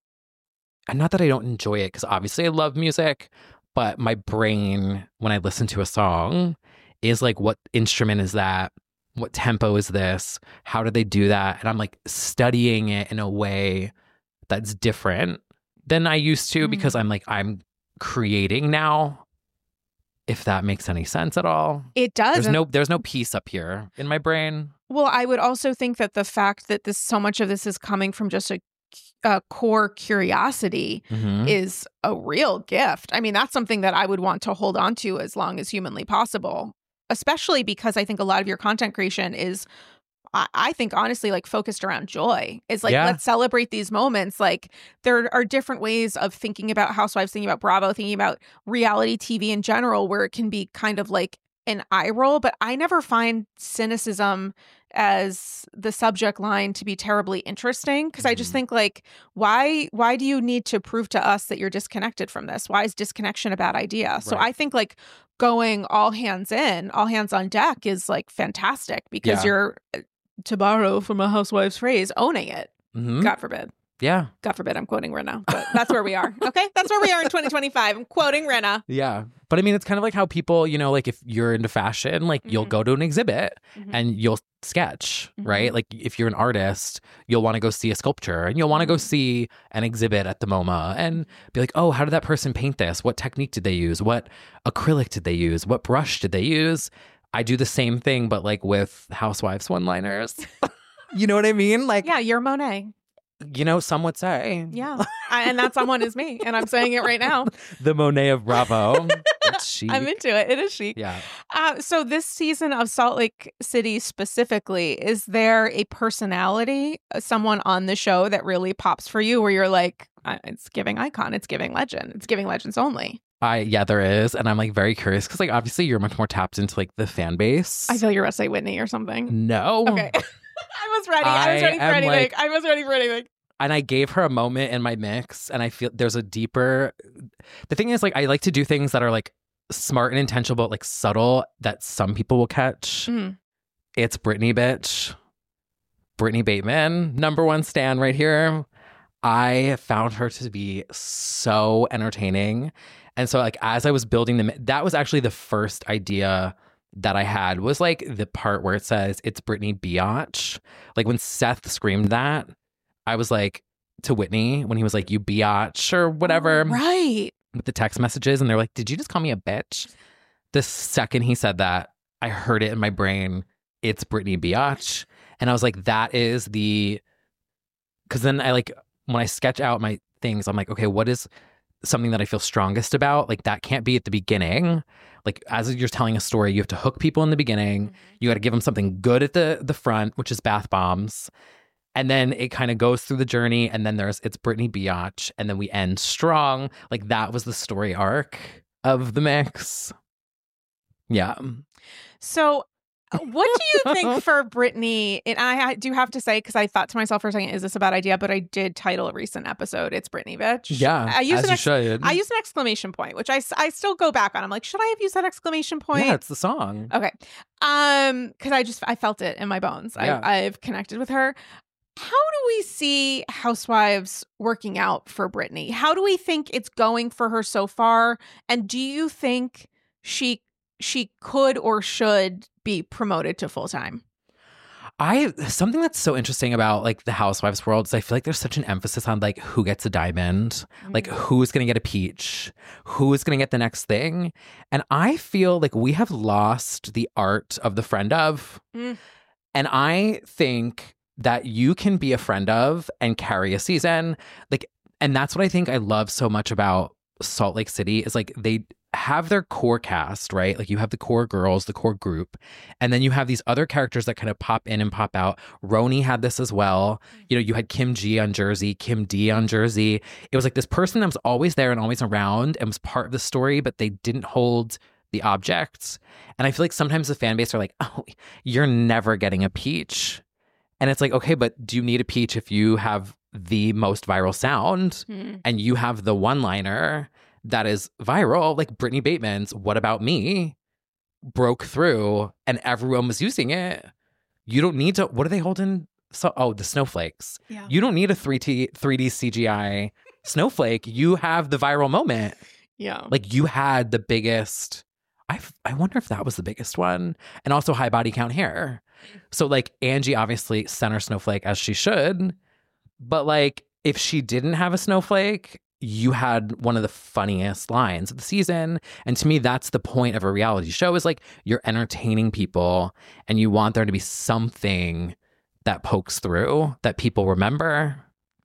and not that I don't enjoy it, because obviously I love music, but my brain, when I listen to a song, is like, what instrument is that? What tempo is this? How do they do that? And I'm like studying it in a way that's different than I used to, Mm. because I'm like, I'm creating now, if that makes any sense at all. It does. There's and- no there's no peace up here in my brain. Well, I would also think that the fact that this so much of this is coming from just a, a core curiosity Mhm. is a real gift. I mean, that's something that I would want to hold on to as long as humanly possible, especially because I think a lot of your content creation is, I, I think, honestly, like focused around joy. It's like, Yeah. let's celebrate these moments. Like, there are different ways of thinking about Housewives, thinking about Bravo, thinking about reality T V in general, where it can be kind of like an eye roll, but I never find cynicism as the subject line to be terribly interesting, because I just Mhm. think, like, why why do you need to prove to us that you're disconnected from this? Why is disconnection a bad idea? So Right. I think like going all hands in, all hands on deck is like fantastic, because Yeah. you're, to borrow from a housewife's phrase, owning it. Mhm. God forbid. Yeah. God forbid I'm quoting Rinna, but that's where we are. Okay? That's where we are in twenty twenty-five. I'm quoting Rinna. Yeah. But I mean, it's kind of like how people, you know, like if you're into fashion, like you'll Mhm. go to an exhibit Mhm. and you'll sketch, Mhm. right? Like if you're an artist, you'll want to go see a sculpture and you'll want to go Mhm. see an exhibit at the MoMA and be like, oh, how did that person paint this? What technique did they use? What acrylic did they use? What brush did they use? I do the same thing, but like with Housewives one-liners. You know what I mean? Like, Yeah, you're Monet. you know, some would say. Yeah. I, and that someone is me. And I'm saying it right now. The Monet of Bravo. That's chic. I'm into it. It is chic. Yeah. Uh, so this season of Salt Lake City specifically, is there a personality, uh, someone on the show that really pops for you where you're like, uh, it's giving icon, it's giving legend, it's giving legends only? I yeah, there is, and I'm like very curious because like obviously you're much more tapped into like the fan base. I feel you're going to say Whitney or something. no, Okay. I was ready. I was I ready for am, anything. like- I was ready for anything. and I gave her a moment in my mix, and I feel there's a deeper. The thing is, like, I like to do things that are like smart and intentional, but like subtle that some people will catch. Mm. It's Brittany, bitch. Brittany Bateman, number one stan right here. I found her to be so entertaining. And so like as I was building them, that was actually the first idea that I had, was like the part where it says it's Brittany biatch. Like when Seth screamed that, I was like to Whitney when he was like, you biatch or whatever. Oh, right. With the text messages, and they're like, did you just call me a bitch? The second he said that, I heard it in my brain. It's Brittany biatch. And I was like, that is the, because then I like, when I sketch out my things, I'm like, okay, what is something that I feel strongest about. Like that can't be at the beginning. Like as you're telling a story, you have to hook people in the beginning. Mm-hmm. You got to give them something good at the the front, which is bath bombs. And then it kind of goes through the journey. And then there's, it's Brittany Biatch. And then we end strong. Like that was the story arc of the mix. Yeah. So what do you think for Brittany? And I, I do have to say, because I thought to myself for a second, is this a bad idea? But I did title a recent episode, It's Brittany Bitch. Yeah, I used as an you ex- should. I used an exclamation point, which I, I still go back on. I'm like, should I have used that exclamation point? Yeah, it's the song. Okay. Um, because I just, I felt it in my bones. Yeah. I, I've connected with her. How do we see Housewives working out for Brittany? How do we think it's going for her so far? And do you think she she could or should be promoted to full time? I something that's so interesting about like the Housewives world is I feel like there's such an emphasis on like who gets a diamond, mm-hmm. like who's gonna get a peach, who's gonna get the next thing. And I feel like we have lost the art of the friend of. Mm. And I think that you can be a friend of and carry a season. Like, and that's what I think I love so much about Salt Lake City is like they have their core cast, right? Like you have the core girls, the core group, and then you have these other characters that kind of pop in and pop out. Roni had this as well. You know, you had Kim G on Jersey, Kim D on Jersey. It was like this person that was always there and always around and was part of the story, but they didn't hold the objects. And I feel like sometimes the fan base are like, oh, you're never getting a peach. And it's like, okay, but do you need a peach if you have the most viral sound mm. and you have the one-liner that is viral, like Brittany Bateman's "What About Me" broke through and everyone was using it. You don't need to, what are they holding? So, oh, the snowflakes. Yeah. You don't need a three D, three D C G I snowflake. You have the viral moment. Yeah. Like you had the biggest, I I wonder if that was the biggest one. And also high body count hair. So like Angie obviously center snowflake as she should, but like if she didn't have a snowflake, you had one of the funniest lines of the season. And to me, that's the point of a reality show is like you're entertaining people and you want there to be something that pokes through that people remember.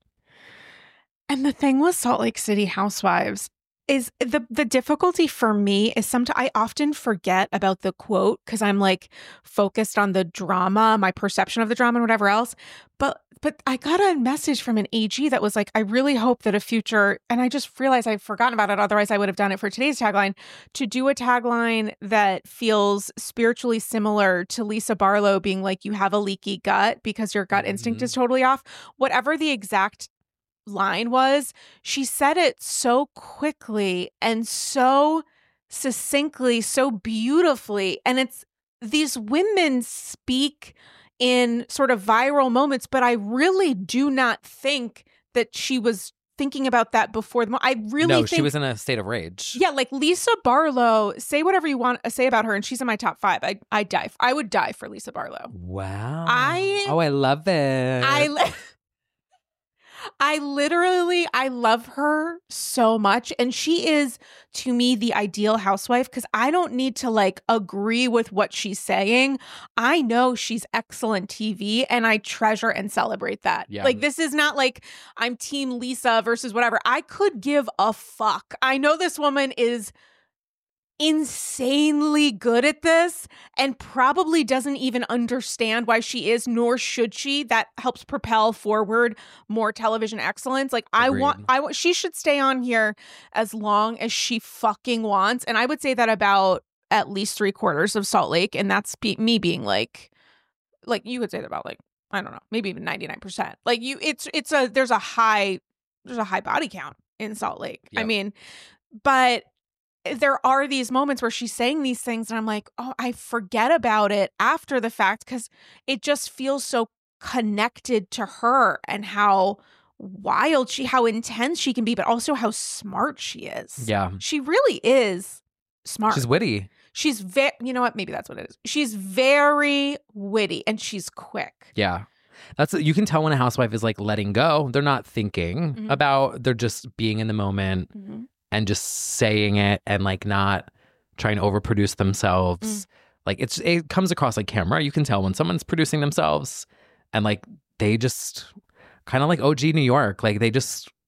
And the thing with Salt Lake City Housewives is the the difficulty for me is sometimes I often forget about the quote because I'm like focused on the drama, my perception of the drama and whatever else. But but I got a message from an A G that was like, I really hope that a future, and I just realized I've forgotten about it. Otherwise, I would have done it for today's tagline, to do a tagline that feels spiritually similar to Lisa Barlow being like, you have a leaky gut because your gut instinct mm-hmm. is totally off. Whatever the exact line was, she said it so quickly and so succinctly, so beautifully. And it's these women speak in sort of viral moments, but I really do not think that she was thinking about that before the mo- I really no, think she was in a state of rage. Yeah, like Lisa Barlow, say whatever you want to say about her, and she's in my top five. I I die. I would die for Lisa Barlow. Wow. I oh, I love it. I. Li- I literally, I love her so much. And she is, to me, the ideal housewife because I don't need to like agree with what she's saying. I know she's excellent T V and I treasure and celebrate that. Yeah. Like, this is not like I'm team Lisa versus whatever. I could give a fuck. I know this woman is insanely good at this and probably doesn't even understand why she is, nor should she. That helps propel forward more television excellence. Like Agreed. I want, I want, she should stay on here as long as she fucking wants. And I would say that about at least three quarters of Salt Lake. And that's be- me being like, like you could say that about like, I don't know, maybe even ninety-nine percent. Like you, it's, it's a, there's a high, there's a high body count in Salt Lake. Yep. I mean, but there are these moments where she's saying these things and I'm like, oh, I forget about it after the fact because it just feels so connected to her and how wild she, how intense she can be, but also how smart she is. Yeah. She really is smart. She's witty. She's very, you know what? Maybe that's what it is. She's very witty and she's quick. Yeah. That's, you can tell when a housewife is like letting go. They're not thinking mm-hmm. about, they're just being in the moment. Mm-hmm. And just saying it and like not trying to overproduce themselves. Mm. Like it's it comes across like camera. You can tell when someone's producing themselves and like they just kind of like O G New York. Like they just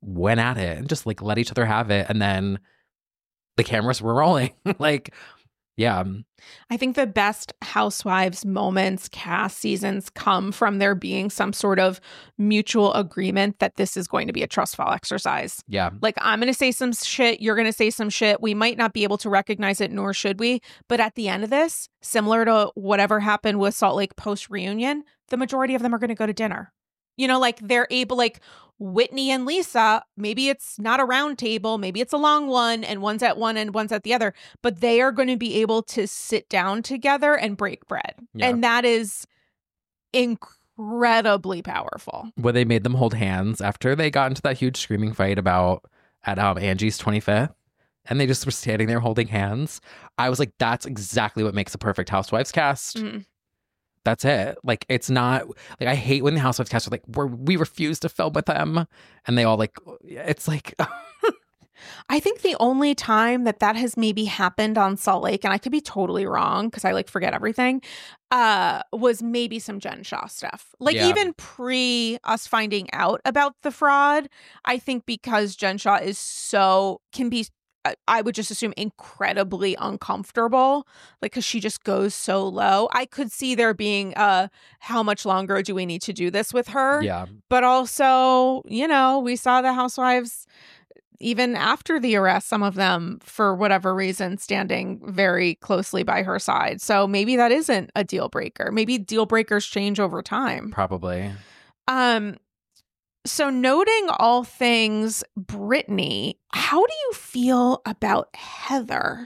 went at it and just like let each other have it. And then the cameras were rolling. Like, yeah. I think the best Housewives moments, cast seasons come from there being some sort of mutual agreement that this is going to be a trust fall exercise. Yeah. Like, I'm going to say some shit. You're going to say some shit. We might not be able to recognize it, nor should we. But at the end of this, similar to whatever happened with Salt Lake post reunion, the majority of them are going to go to dinner. You know, like they're able, like Whitney and Lisa, maybe it's not a round table, maybe it's a long one and one's at one and one's at the other, but they are going to be able to sit down together and break bread. Yeah. And that is incredibly powerful. Where they made them hold hands after they got into that huge screaming fight about at um, Angie's twenty-fifth. And they just were standing there holding hands. I was like, that's exactly what makes a perfect Housewives cast. Mm. That's it. Like, it's not like, I hate when the Housewives cast are like, we're, we refuse to film with them. And they all like, it's like, I think the only time that that has maybe happened on Salt Lake, and I could be totally wrong because I like forget everything, uh, was maybe some Jen Shah stuff. Like Yeah. even pre us finding out about the fraud, I think because Jen Shah is so, can be, I would just assume incredibly uncomfortable, like, because she just goes so low. I could see there being uh how much longer do we need to do this with her? yeah. But also, you know, we saw the Housewives even after the arrest, some of them, for whatever reason, standing very closely by her side. So maybe that isn't a deal breaker. Maybe deal breakers change over time. Probably. Um. So noting all things Brittany, how do you feel about Heather?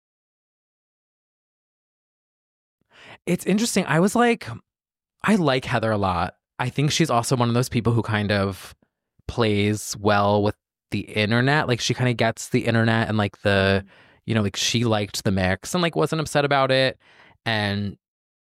It's interesting. I was like, I like Heather a lot. I think she's also one of those people who kind of plays well with the internet. Like, she kind of gets the internet and like the, you know, like she liked the mix and like wasn't upset about it. And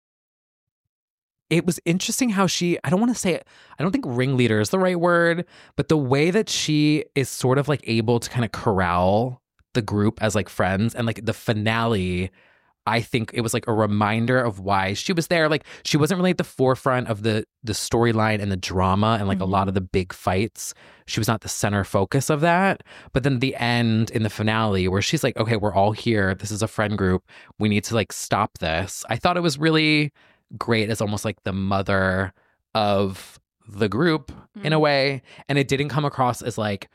it was interesting how she, I don't want to say it, I don't think ringleader is the right word, but the way that she is sort of like able to kind of corral the group as like friends, and like the finale, I think it was like a reminder of why she was there. Like, she wasn't really at the forefront of the the storyline and the drama and like mm-hmm. a lot of the big fights. She was not the center focus of that. But then the end in the finale where she's like, okay, we're all here. This is a friend group. We need to like stop this. I thought it was really great as almost like the mother of the group mm-hmm. in a way. And it didn't come across as like,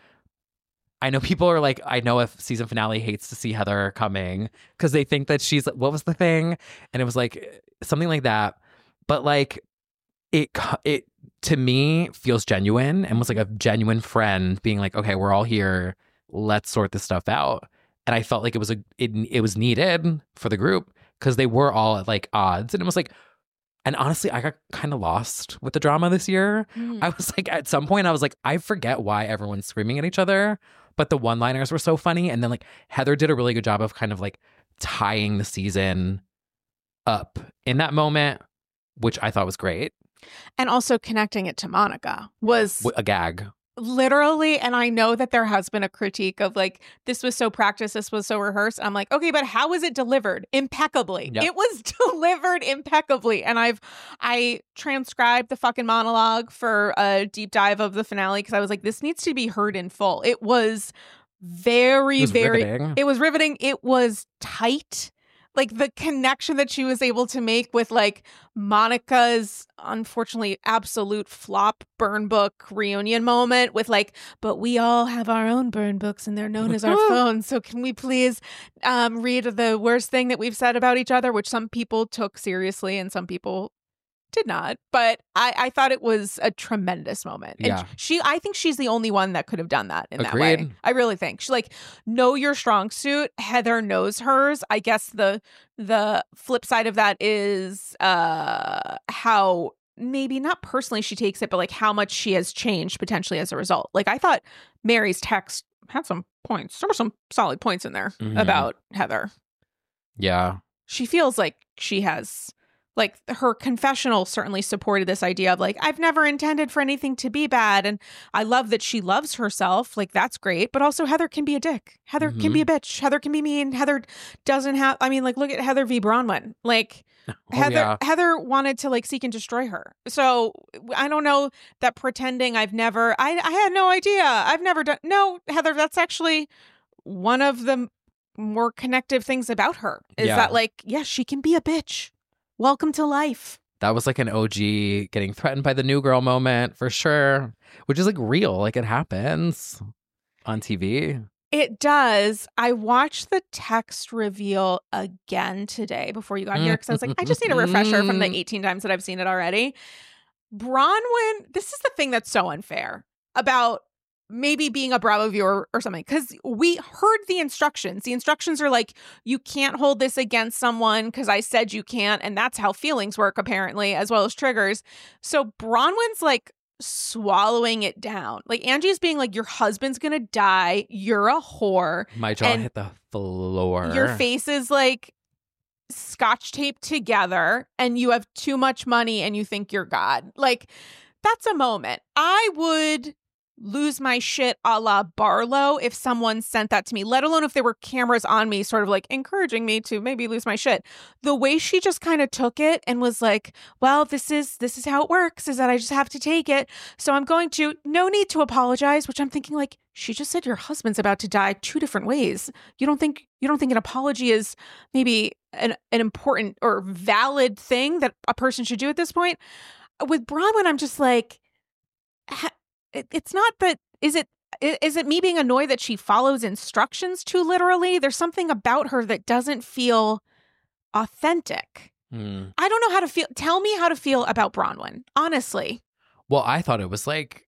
I know people are like, I know if season finale hates to see Heather coming because they think that she's, what was the thing? And it was like something like that. But like it, it to me feels genuine and was like a genuine friend being like, okay, we're all here. Let's sort this stuff out. And I felt like it was a, it, it was needed for the group because they were all at like odds. And it was like, and honestly, I got kind of lost with the drama this year. Mm. I was like, at some point, I was like, I forget why everyone's screaming at each other. But the one-liners were so funny. And then like Heather did a really good job of kind of like tying the season up in that moment, which I thought was great. And also connecting it to Monica was a gag. Literally, and I know that there has been a critique of like, this was so practiced, this was so rehearsed. I'm like, okay, but how was it delivered? Impeccably. Yep. It was delivered impeccably. And I've, I transcribed the fucking monologue for a deep dive of the finale because I was like, this needs to be heard in full. It was very, it was very, riveting. It was riveting. It was tight. Like the connection that she was able to make with like Monica's unfortunately absolute flop burn book reunion moment with like, but we all have our own burn books and they're known as our phones. So can we please um, read the worst thing that we've said about each other, which some people took seriously and some people did not. But I, I thought it was a tremendous moment. And yeah. she, I think she's the only one that could have done that in Agreed. that way. I really think she's like, know your strong suit. Heather knows hers. I guess the the flip side of that is uh, how maybe not personally she takes it, but like how much she has changed potentially as a result. Like I thought Mary's text had some points. There were some solid points in there mm-hmm. about Heather. Yeah. She feels like she has... Like her confessional certainly supported this idea of like, I've never intended for anything to be bad. And I love that she loves herself. Like, that's great. But also Heather can be a dick. Heather mm-hmm. can be a bitch. Heather can be mean. Heather doesn't have, I mean, like, look at Heather v. Bronwyn. Like, Oh, Heather yeah. Heather wanted to like seek and destroy her. So I don't know that pretending I've never I I had no idea. I've never done No, Heather, that's actually one of the more connective things about her is Yeah. that like, yes, she can be a bitch. Welcome to life. That was like an O G getting threatened by the new girl moment for sure, which is like real. Like it happens on T V. It does. I watched the text reveal again today before you got here because I was like, I just need a refresher from the eighteen times that I've seen it already. Bronwyn, this is the thing that's so unfair about maybe being a Bravo viewer or something, because we heard the instructions. The instructions are like, you can't hold this against someone because I said you can't. And that's how feelings work, apparently, as well as triggers. So Bronwyn's like, swallowing it down. Like Angie's being like, your husband's gonna die, you're a whore, My jaw and hit the floor. your face is like scotch taped together and you have too much money and you think you're God. Like that's a moment. I would lose my shit a la Barlow if someone sent that to me, let alone if there were cameras on me sort of like encouraging me to maybe lose my shit. The way she just kind of took it and was like, well, this is this is how it works, is that I just have to take it. So I'm going to, no need to apologize, which I'm thinking like, she just said your husband's about to die two different ways. You don't think you don't think an apology is maybe an, an important or valid thing that a person should do at this point? With Bronwyn, I'm just like, ha- it's not that, is it, is it me being annoyed that she follows instructions too literally? There's something about her that doesn't feel authentic. Mm. I don't know how to feel. Tell me how to feel about Bronwyn, honestly. Well, I thought it was like,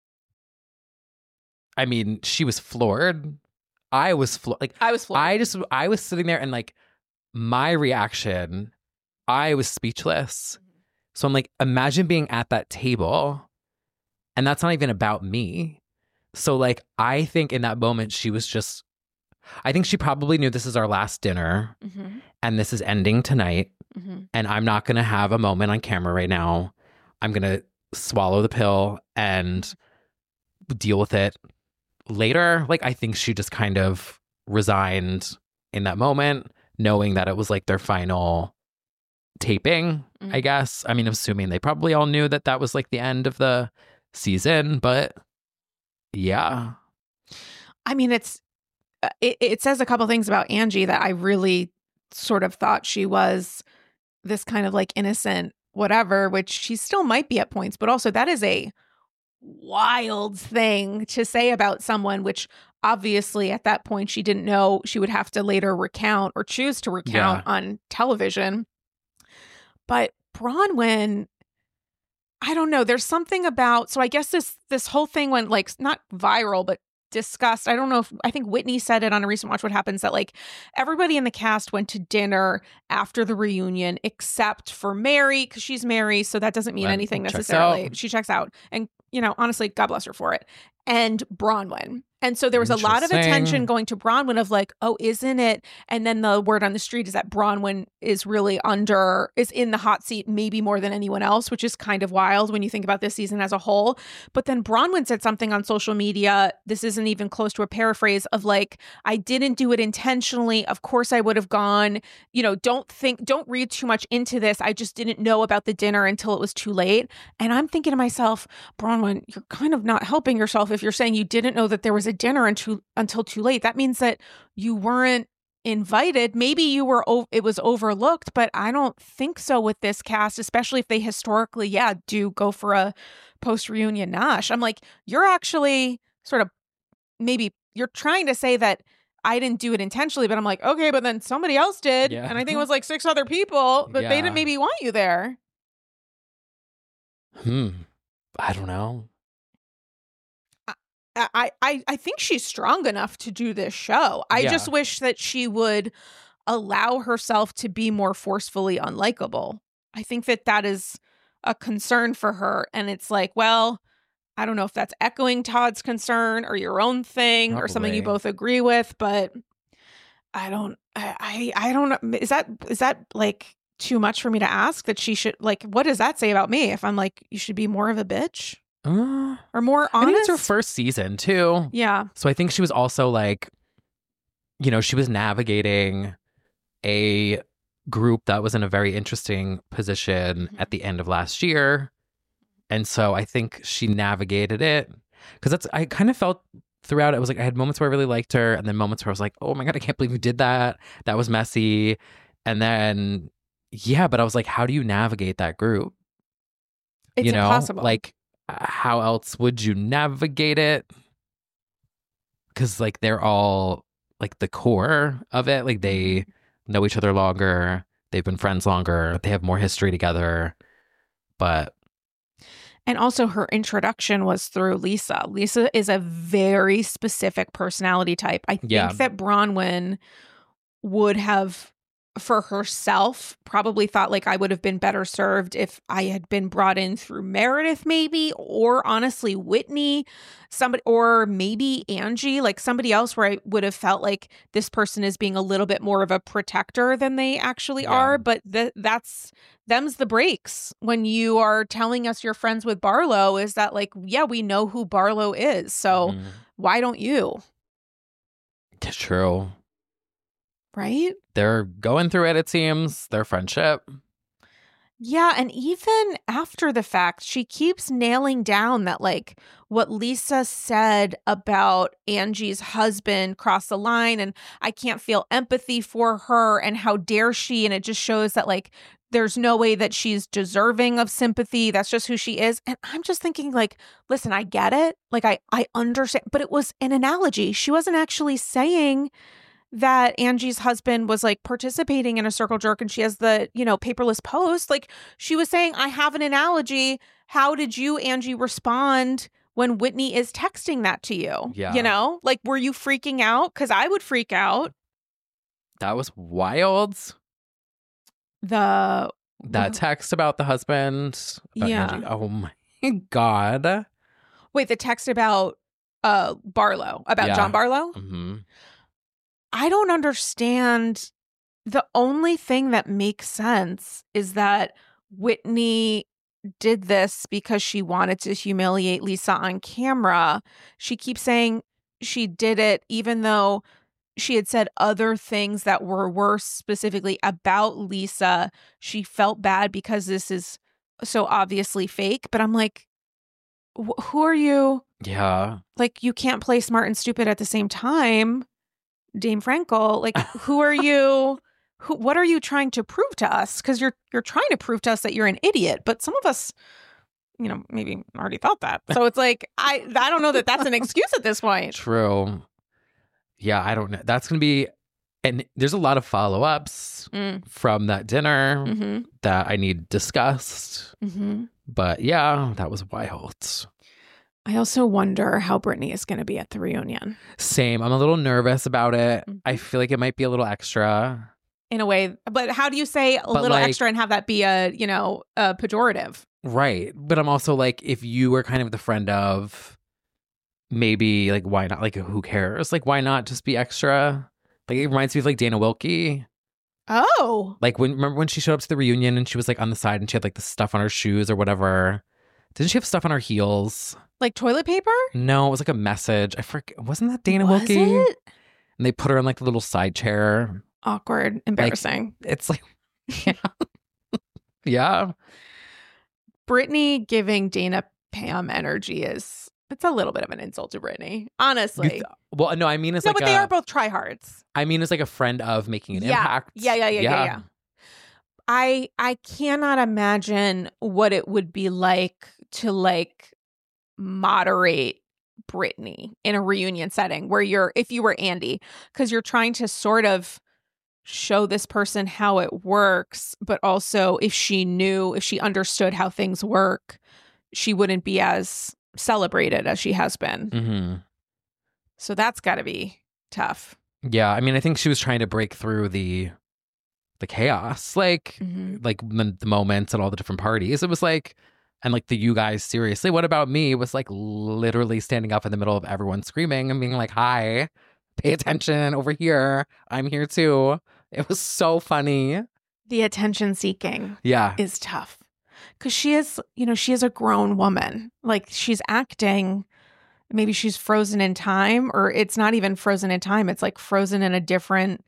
I mean, she was floored. I was floored. Like, I was floored. I just, I was sitting there and like, my reaction, I was speechless. So I'm like, imagine being at that table. And that's not even about me. So like, I think in that moment, she was just, I think she probably knew this is our last dinner Mm-hmm. and this is ending tonight. Mm-hmm. And I'm not going to have a moment on camera right now. I'm going to swallow the pill and deal with it later. Like, I think she just kind of resigned in that moment, knowing that it was like their final taping, Mm-hmm. I guess. I mean, assuming they probably all knew that that was like the end of the season, but yeah. I mean, it's uh, it, it says a couple things about Angie that I really sort of thought she was this kind of like innocent whatever, which she still might be at points, but also that is a wild thing to say about someone, which obviously at that point she didn't know she would have to later recount or choose to recount Yeah. on television. But Bronwyn, I don't know. There's something about, so I guess this this whole thing went like not viral, but discussed. I don't know if, I think Whitney said it on a recent Watch What Happens that like everybody in the cast went to dinner after the reunion except for Mary, because she's Mary. So that doesn't mean Well, anything checks necessarily. out. She checks out. And, you know, honestly, God bless her for it. And Bronwyn. And so there was a lot of Interesting. attention going to Bronwyn of like, oh, isn't it? And then the word on the street is that Bronwyn is really under, is in the hot seat maybe more than anyone else, which is kind of wild when you think about this season as a whole. But then Bronwyn said something on social media, this isn't even close to a paraphrase, of like, I didn't do it intentionally. Of course I would have gone, you know, don't think, don't read too much into this. I just didn't know about the dinner until it was too late. And I'm thinking to myself, Bronwyn, you're kind of not helping yourself if you're saying you didn't know that there was a dinner until, until too late. That means that you weren't invited. Maybe you were, o- it was overlooked, but I don't think so with this cast, especially if they historically, yeah, do go for a post-reunion nosh. I'm like, you're actually sort of, maybe you're trying to say that I didn't do it intentionally, but I'm like, okay, but then somebody else did. Yeah. And I think it was like six other people, but they Yeah. didn't maybe want you there. Hmm. I don't know. I, I, I think she's strong enough to do this show. I Yeah. just wish that she would allow herself to be more forcefully unlikable. I think that that is a concern for her. And it's like, well, I don't know if that's echoing Todd's concern or your own thing or something you Probably. both agree with, but I don't, I, I, I don't know. Is that, is that like too much for me to ask that she should, like, what does that say about me? If I'm like, you should be more of a bitch Uh, or more I honest? think it's her first season too. Yeah. So I think she was also like, you know, she was navigating a group that was in a very interesting position at the end of last year. And so I think she navigated it because that's, I kind of felt throughout it, I was like, I had moments where I really liked her and then moments where I was like, oh my God, I can't believe you did that. That was messy. And then, yeah, but I was like, how do you navigate that group? It's you know, impossible. Like, how else would you navigate it? Because like they're all like the core of it. Like they know each other longer. They've been friends longer. They have more history together. But And also her introduction was through Lisa. Lisa is a very specific personality type. I think Yeah. that Bronwyn would have, for herself, probably thought like I would have been better served if I had been brought in through Meredith maybe, or honestly Whitney, somebody, or maybe Angie, like somebody else where I would have felt like this person is being a little bit more of a protector than they actually Yeah. are. But th- that's, them's the breaks when you are telling us you're friends with Barlow, is that like, yeah, we know who Barlow is. So mm, why don't you? it's true. Right? They're going through it, it seems, their friendship. Yeah, and even after the fact, she keeps nailing down that like what Lisa said about Angie's husband crossed the line and I can't feel empathy for her and how dare she, and it just shows that like there's no way that she's deserving of sympathy. That's just who she is. And I'm just thinking like, listen, I get it. Like I I understand, but it was an analogy. She wasn't actually saying that Angie's husband was like participating in a circle jerk and she has the, you know, paperless post. Like she was saying, I have an analogy. How did you, Angie, respond when Whitney is texting that to you? Yeah. You know, like, were you freaking out? Because I would freak out. That was wild. The That text about the husband. About Yeah. Angie. Oh my God. wait, the text about uh Barlow, about Yeah. John Barlow. hmm I don't understand. The only thing that makes sense is that Whitney did this because she wanted to humiliate Lisa on camera. She keeps saying she did it even though she had said other things that were worse specifically about Lisa. She felt bad because this is so obviously fake. But I'm like, wh- who are you? Yeah. Like, you can't play smart and stupid at the same time. Dame Frankel, like, who are you? Who? What are you trying to prove to us? Because you're you're trying to prove to us that you're an idiot. But some of us, you know, maybe already thought that. So it's like I I don't know that that's an excuse at this point. True. Yeah, I don't know. That's going to be, and there's a lot of follow ups Mm. from that dinner Mm-hmm. that I need discussed. Mm-hmm. But yeah, that was wild. I also wonder how Brittany is going to be at the reunion. Same. I'm a little nervous about it. Mhm. I feel like it might be a little extra. In a way, but how do you say a But, little like- extra and have that be a, you know, a pejorative? Right. But I'm also like, if you were kind of the friend of, maybe like, why not? Like, who cares? Like, why not just be extra? Like, it reminds me of like Dana Wilkie. Oh, Like, when remember when she showed up to the reunion and she was like on the side and she had like the stuff on her shoes or whatever. Didn't she have stuff on her heels? like toilet paper? No, it was like a message. I forget. Wasn't that Dana Was Wilkie? it? And they put her on like the little side chair. Awkward, embarrassing. It's like, yeah. yeah. Brittany giving Dana Pam energy is, it's a little bit of an insult to Brittany, honestly. You th- well, no, I mean, it's no, like but a, they are both tryhards. I mean, it's like a friend of making an Yeah. impact. Yeah, yeah, yeah, yeah, yeah. I I cannot imagine what it would be like to like moderate Brittany in a reunion setting where you're, if you were Andy, because you're trying to sort of show this person how it works, but also if she knew, if she understood how things work, she wouldn't be as celebrated as she has been. hmm So that's got to be tough. Yeah. I mean, I think she was trying to break through the the chaos, like Mhm. like the, the moments at all the different parties. It was like, and like the you guys seriously, what about me? Was like literally standing up in the middle of everyone screaming and being like, hi, pay attention over here. I'm here too. It was so funny. The attention seeking Yeah. is tough because she is, you know, she is a grown woman. Like she's acting, maybe she's frozen in time, or it's not even frozen in time. It's like frozen in a different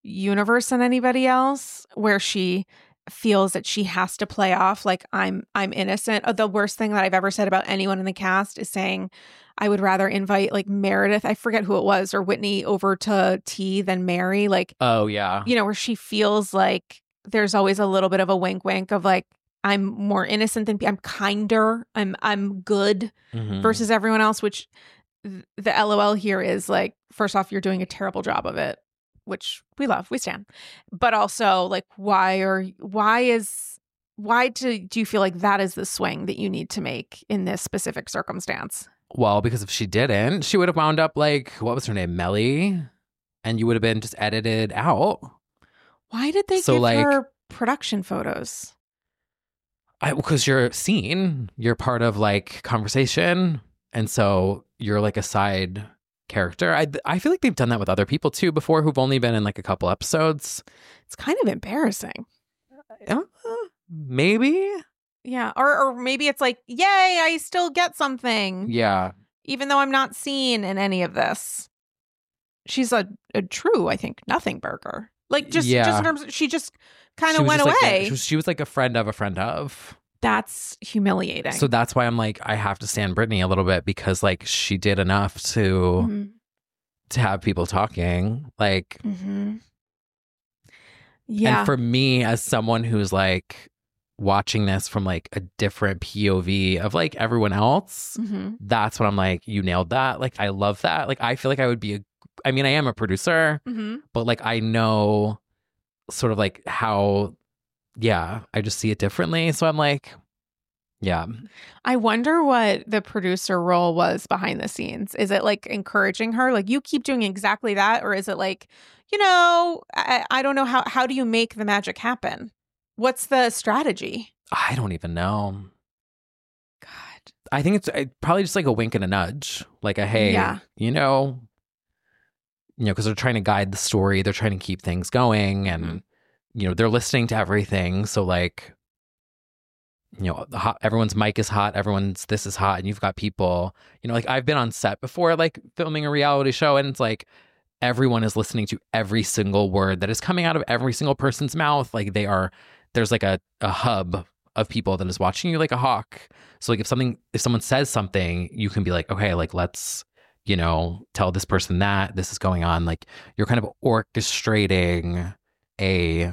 universe than anybody else, where she feels that she has to play off like I'm I'm innocent. Uh, The worst thing that I've ever said about anyone in the cast is saying I would rather invite like Meredith, I forget who it was, or Whitney over to tea than Mary. Like, Oh, yeah. you know, where she feels like there's always a little bit of a wink wink of like, I'm more innocent than I'm kinder, I'm I'm good Mhm. versus everyone else, which th- the LOL here is like, first off, you're doing a terrible job of it, which we love, we stand. But also like, why are why is why do, do you feel like that is the swing that you need to make in this specific circumstance? Well, because if she didn't, she would have wound up like, what was her name? Melly. And you would have been just edited out. Why did they So, give like- her production photos? Because you're seen, you're part of like conversation. And so you're like a side character. I, I feel like they've done that with other people too before who've only been in like a couple episodes. It's kind of embarrassing. Uh, maybe. Yeah. Or or maybe it's like, yay, I still get something, Yeah. even though I'm not seen in any of this. She's a, a true, I think, nothing burger. Like just, Yeah. just in terms of, she just kind She of was went just, like, away. a- she, was, she was like a friend of a friend of. That's humiliating. So that's why I'm like, I have to stand Brittany a little bit because like she did enough to Mhm. to have people talking. Like, Mhm. Yeah. and for me as someone who's like watching this from like a different P O V of like everyone else, Mhm. that's when I'm like, you nailed that. Like, I love that. Like, I feel like I would be a, I mean, I am a producer, Mhm. but like, I know sort of like how, yeah, I just see it differently. So I'm like, yeah. I wonder what the producer role was behind the scenes. Is it like encouraging her? Like, you keep doing exactly that? Or is it like, you know, I, I don't know, how, how do you make the magic happen? What's the strategy? I don't even know. God. I think it's uh, probably just like a wink and a nudge, like a hey, Yeah. you know, you know, because they're trying to guide the story, they're trying to keep things going, and Mhm. you know, they're listening to everything. So like, you know, the hot, everyone's mic is hot, everyone's this is hot, and you've got people, you know, like I've been on set before, like filming a reality show, and it's like everyone is listening to every single word that is coming out of every single person's mouth. Like they are, there's like a, a hub of people that is watching you like a hawk. So like if something, if someone says something, you can be like, okay, like let's, you know, tell this person that this is going on. Like you're kind of orchestrating a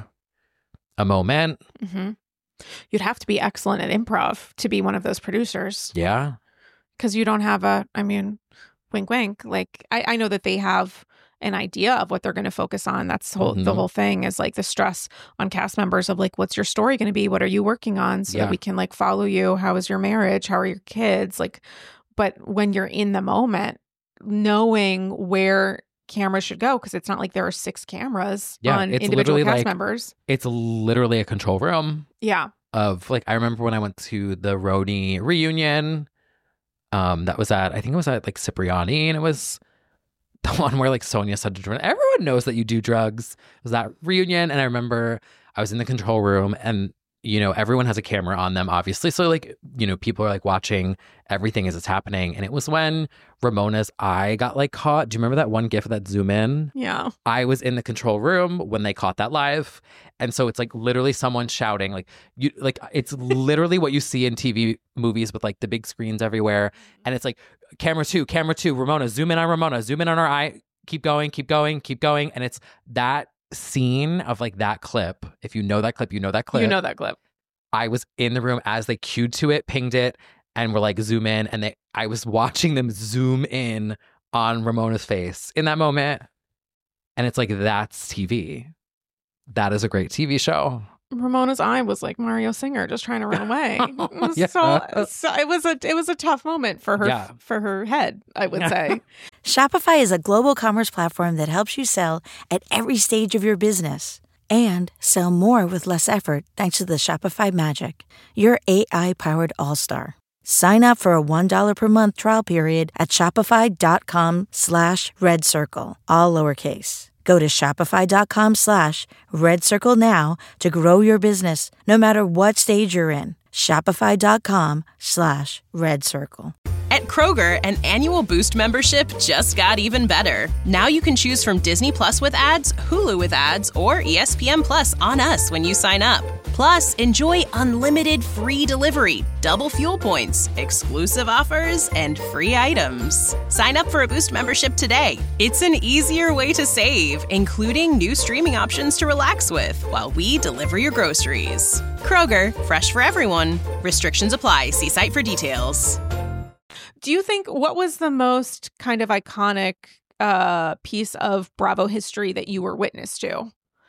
a moment. Mm-hmm. You'd have to be excellent at improv to be one of those producers, Yeah. because you don't have a, I mean, wink, wink. Like, I, I know that they have an idea of what they're going to focus on. That's the whole, the Mhm. whole thing is like the stress on cast members of like, what's your story going to be? What are you working on? So Yeah. that we can like follow you. How is your marriage? How are your kids? Like, but when you're in the moment, knowing where cameras should go, because it's not like there are six cameras Yeah, on it's individual literally cast like- members. It's literally a control room Yeah. of like, I remember when I went to the Rhodey reunion, um, that was at, I think it was at like Cipriani, and it was the one where like Sonia said to Jordan, everyone knows that you do drugs. It was that reunion. And I remember I was in the control room, and, you know, everyone has a camera on them, obviously. So like, you know, people are like watching everything as it's happening. And it was when Ramona's eye got like caught. Do you remember that one gif of that zoom in? Yeah. I was in the control room when they caught that live. And so it's like literally someone shouting, like you like it's literally what you see in T V movies with like the big screens everywhere. And it's like camera two, camera two, Ramona, zoom in on Ramona, zoom in on her eye, keep going, keep going, keep going. And it's that scene of like that clip. If you know that clip, you know that clip. You know that clip. I was in the room as they cued to it, pinged it, and were like zoom in, and they I was watching them zoom in on Ramona's face in that moment. And it's like, that's T V. That is a great T V show. Ramona's eye was like Mario Singer just trying to run away. It was Yeah. so, so it was a it was a tough moment for her Yeah. for her head, I would say. Shopify is a global commerce platform that helps you sell at every stage of your business and sell more with less effort thanks to the Shopify Magic, your A I-powered all-star. Sign up for a one dollar per month trial period at shopify.com slash red circle, all lowercase. Go to shopify.com slash red circle now to grow your business no matter what stage you're in. Shopify.com slash red circle. At At Kroger, an annual Boost membership just got even better. Now you can choose from Disney Plus with ads, Hulu with ads, or E S P N Plus on us when you sign up. Plus, enjoy unlimited free delivery, double fuel points, exclusive offers, and free items. Sign up for a Boost membership today. It's an easier way to save, including new streaming options to relax with while we deliver your groceries. Kroger, fresh for everyone. Restrictions apply. See site for details. Do you think, what was the most kind of iconic uh, piece of Bravo history that you were witness to?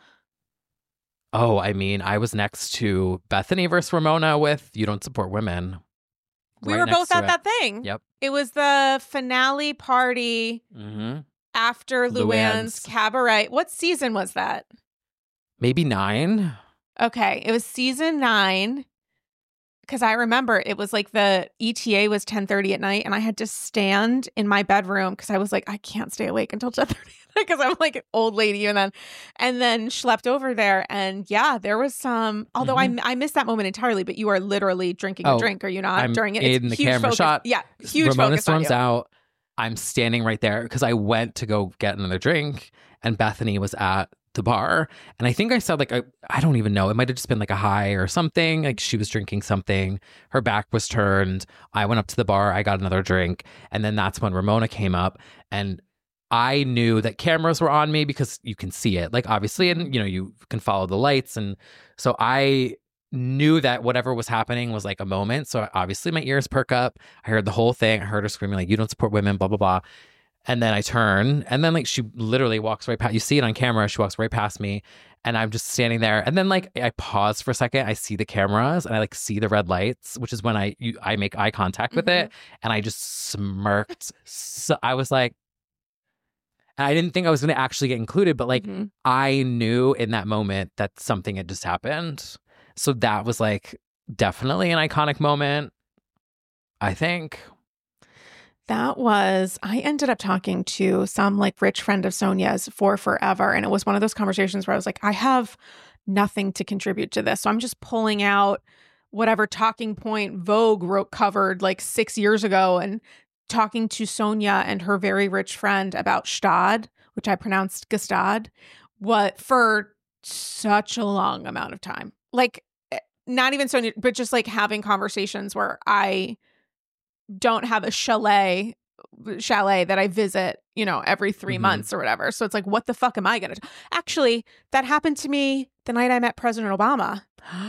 Oh, I mean, I was next to Bethany versus Ramona with You Don't Support Women. We Right were next both to at it. that thing. Yep. It was the finale party Mm-hmm. after Luann's Luann's. cabaret. What season was that? Maybe nine. Okay, it was season nine. Because I remember it was like the E T A was ten thirty at night, and I had to stand in my bedroom because I was like, I can't stay awake until ten thirty because I'm like an old lady. And then, and then schlepped over there, and yeah, there was some. Although Mhm. I I missed that moment entirely, but you are literally drinking Oh, a drink, are you not? I'm during it, in the huge camera focus. shot. Yeah, huge Ramona focus on storms you. out. I'm standing right there because I went to go get another drink, and Bethany was at the bar. And I think I said like, I, I don't even know. It might have just been like a high or something. Like she was drinking something. Her back was turned. I went up to the bar. I got another drink. And then that's when Ramona came up. And I knew that cameras were on me because you can see it. Like obviously, and you know, you can follow the lights. And so I knew that whatever was happening was like a moment. So obviously my ears perk up. I heard the whole thing. I heard her screaming like, you don't support women, blah, blah, blah. And then I turn, and then like she literally walks right past. You see it on camera. She walks right past me, and I'm just standing there. And then like I pause for a second. I see the cameras, and I like see the red lights, which is when I you, I make eye contact with Mhm. it, and I just smirked. So I was like, and I didn't think I was going to actually get included, but like Mhm. I knew in that moment that something had just happened. So that was like definitely an iconic moment, I think. That was, I ended up talking to some like rich friend of Sonia's for forever. And it was one of those conversations where I was like, I have nothing to contribute to this. So I'm just pulling out whatever talking point Vogue wrote covered like six years ago and talking to Sonia and her very rich friend about Gstaad, which I pronounced Gstaad, what for such a long amount of time. Like not even Sonia, but just like having conversations where I don't have a chalet chalet that I visit, you know, every three Mhm. months or whatever. So it's like, what the fuck am I going to do? Actually, that happened to me the night I met President Obama.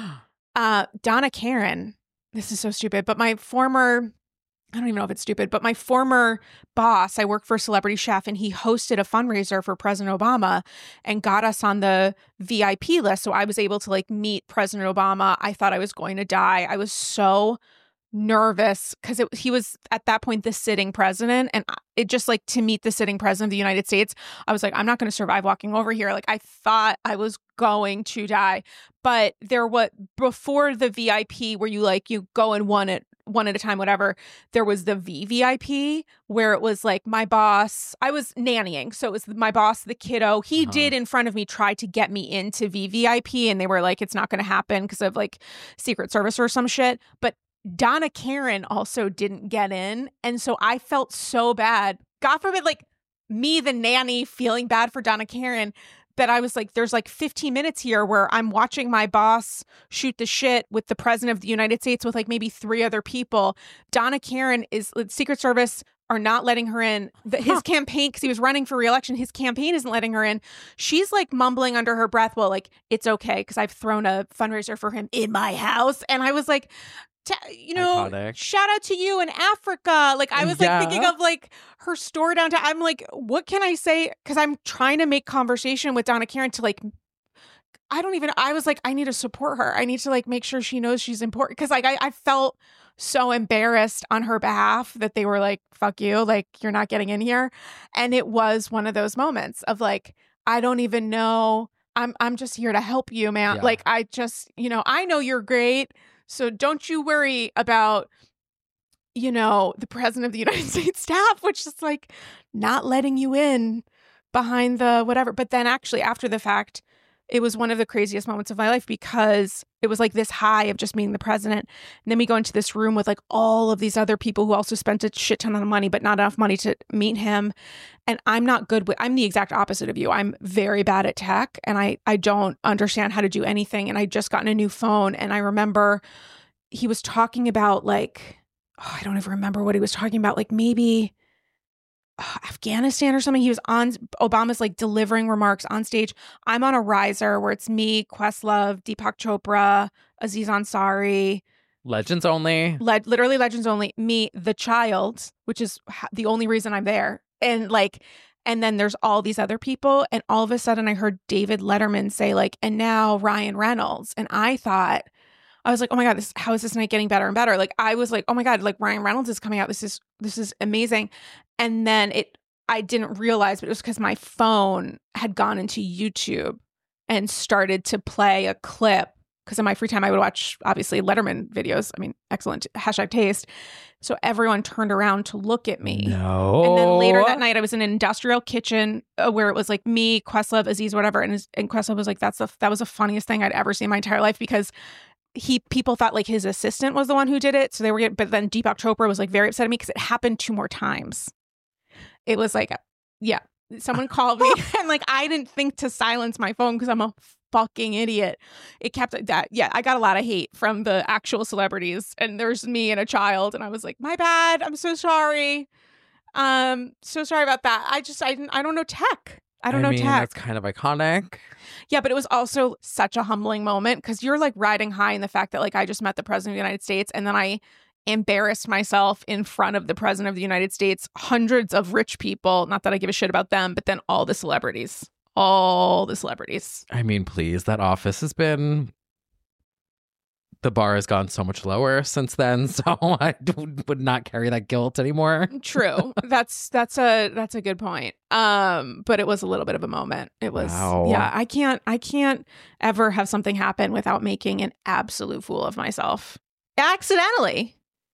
Uh, Donna Karan, this is so stupid, but my former, I don't even know if it's stupid, but my former boss, I work for a celebrity chef, and he hosted a fundraiser for President Obama and got us on the V I P list. So I was able to like meet President Obama. I thought I was going to die. I was so nervous because he was at that point the sitting president, and it just like to meet the sitting president of the United States, I was like, I'm not going to survive walking over here. Like I thought I was going to die. But there was before the V I P where you like you go in one at one at a time, whatever, there was the V V I P where it was like my boss, I was nannying, so it was my boss, the kiddo, he Uh-huh. did in front of me try to get me into V V I P, and they were like, it's not going to happen because of like Secret Service or some shit. But Donna Karan also didn't get in. And so I felt so bad. God forbid, like me, the nanny, feeling bad for Donna Karan, that I was like, there's like fifteen minutes here where I'm watching my boss shoot the shit with the president of the United States with like maybe three other people. Donna Karan is, Secret Service are not letting her in. The, his Huh. campaign, because he was running for reelection, his campaign isn't letting her in. She's like mumbling under her breath, well, like, it's okay because I've thrown a fundraiser for him in my house. And I was like, T- you know, Iconic. shout out to you in Africa. Like I was like Yeah. thinking of like her store downtown. I'm like, what can I say? Because I'm trying to make conversation with Donna Karan to like, I don't even, I was like, I need to support her. I need to like make sure she knows she's important. Because like I, I felt so embarrassed on her behalf that they were like, fuck you, like you're not getting in here. And it was one of those moments of like, I don't even know. I'm I'm just here to help you, man. Yeah. Like I just, you know, I know you're great. So don't you worry about, you know, the president of the United States staff, which is like not letting you in behind the whatever. But then actually after the fact, it was one of the craziest moments of my life because it was like this high of just meeting the president. And then we go into this room with like all of these other people who also spent a shit ton of money, but not enough money to meet him. And I'm not good with, I'm the exact opposite of you. I'm very bad at tech and I, I don't understand how to do anything. And I just gotten a new phone. And I remember he was talking about like, oh, I don't even remember what he was talking about. Like maybe uh, Afghanistan or something. He was on, Obama's like delivering remarks on stage. I'm on a riser where it's me, Questlove, Deepak Chopra, Aziz Ansari. Legends only. Le- literally legends only. Me, the child, which is ha- the only reason I'm there. And like, and then there's all these other people. And all of a sudden I heard David Letterman say like, and now Ryan Reynolds. And I thought, I was like, oh my God, this, how is this night getting better and better? Like, I was like, oh my God, like Ryan Reynolds is coming out. This is, this is amazing. And then it, I didn't realize, but it was because my phone had gone into YouTube and started to play a clip. Because in my free time, I would watch, obviously, Letterman videos. I mean, excellent, hashtag taste. So everyone turned around to look at me. No. And then later that night, I was in an industrial kitchen uh, where it was like me, Questlove, Aziz, whatever. And, his, and Questlove was like, "That's the that was the funniest thing I'd ever seen in my entire life," because he people thought like his assistant was the one who did it. So they were getting, but then Deepak Chopra was like very upset at me because it happened two more times. It was like, yeah, someone called me and like I didn't think to silence my phone because I'm a fucking idiot. It kept that. Yeah, I got a lot of hate from the actual celebrities, and there's me and a child, and I was like, my bad. I'm so sorry. Um, so sorry about that. I just I didn't. I don't know tech. I don't I know mean, tech. That's kind of iconic. Yeah, but it was also such a humbling moment because you're like riding high in the fact that like I just met the president of the United States, and then I embarrassed myself in front of the president of the United States, hundreds of rich people. Not that I give a shit about them, but then all the celebrities. All the celebrities. I mean, please, that office has been, the bar has gone so much lower since then, so I would not carry that guilt anymore. True. that's that's a that's a good point. Um, but it was a little bit of a moment. It was Wow. yeah, I can't I can't ever have something happen without making an absolute fool of myself. Accidentally.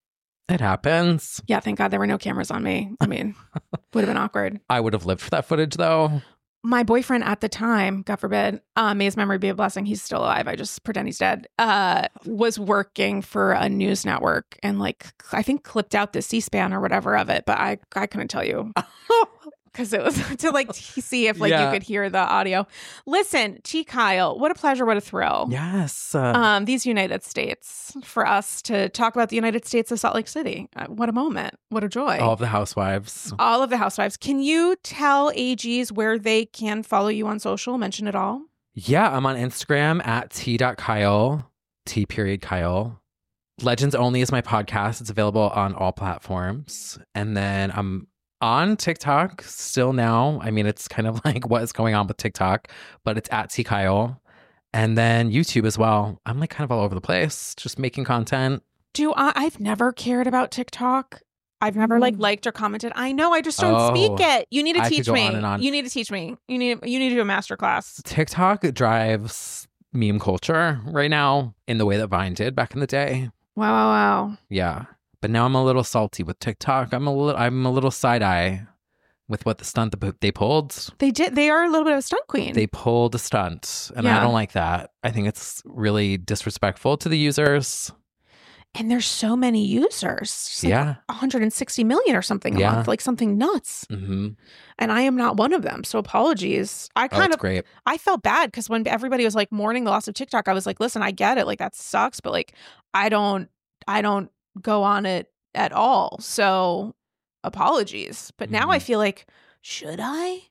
It happens. Yeah, thank God there were no cameras on me. I mean, would have been awkward. I would have lived for that footage though. My boyfriend at the time, God forbid, uh, may his memory be a blessing. He's still alive. I just pretend he's dead. Uh, was working for a news network and like I think clipped out the C-SPAN or whatever of it, but I I couldn't tell you because it was to like see if like Yeah. you could hear the audio. Listen, T. Kyle, what a pleasure, what a thrill. Yes. Uh, Um, these United States for us to talk about the United States of Salt Lake City. Uh, what a moment! What a joy! all of the housewives. All of the housewives. Can you tell A Gs where they can follow you on social? Mention it all. Yeah, I'm on Instagram at t.kyle, t period Kyle. Legends Only is my podcast. It's available on all platforms. And then I'm on TikTok still now. I mean, it's kind of like what is going on with TikTok, but it's at T Kyle. And then YouTube as well. I'm like kind of all over the place, just making content. Do I? I've never cared about TikTok. I've never like liked or commented. I know. I just don't Oh, speak it. You need to I could teach go me. on and on. You need to teach me. You need. You need to do a master class. TikTok drives meme culture right now in the way that Vine did back in the day. Wow! Wow! Wow! Yeah. But now I'm a little salty with TikTok. I'm a little I'm a little side eye with what the stunt that they pulled. They did. They are a little bit of a stunt queen. They pulled a stunt, and Yeah. I don't like that. I think it's really disrespectful to the users. and there's so many users. It's like Yeah. one hundred sixty million or something a Yeah. month, like something nuts. Mm-hmm. And I am not one of them. So apologies. I Oh, kind it's of great. I felt bad because when everybody was like mourning the loss of TikTok, I was like, listen, I get it. Like that sucks, but like I don't I don't go on it at all. So apologies. But now I Mhm. feel like, should I?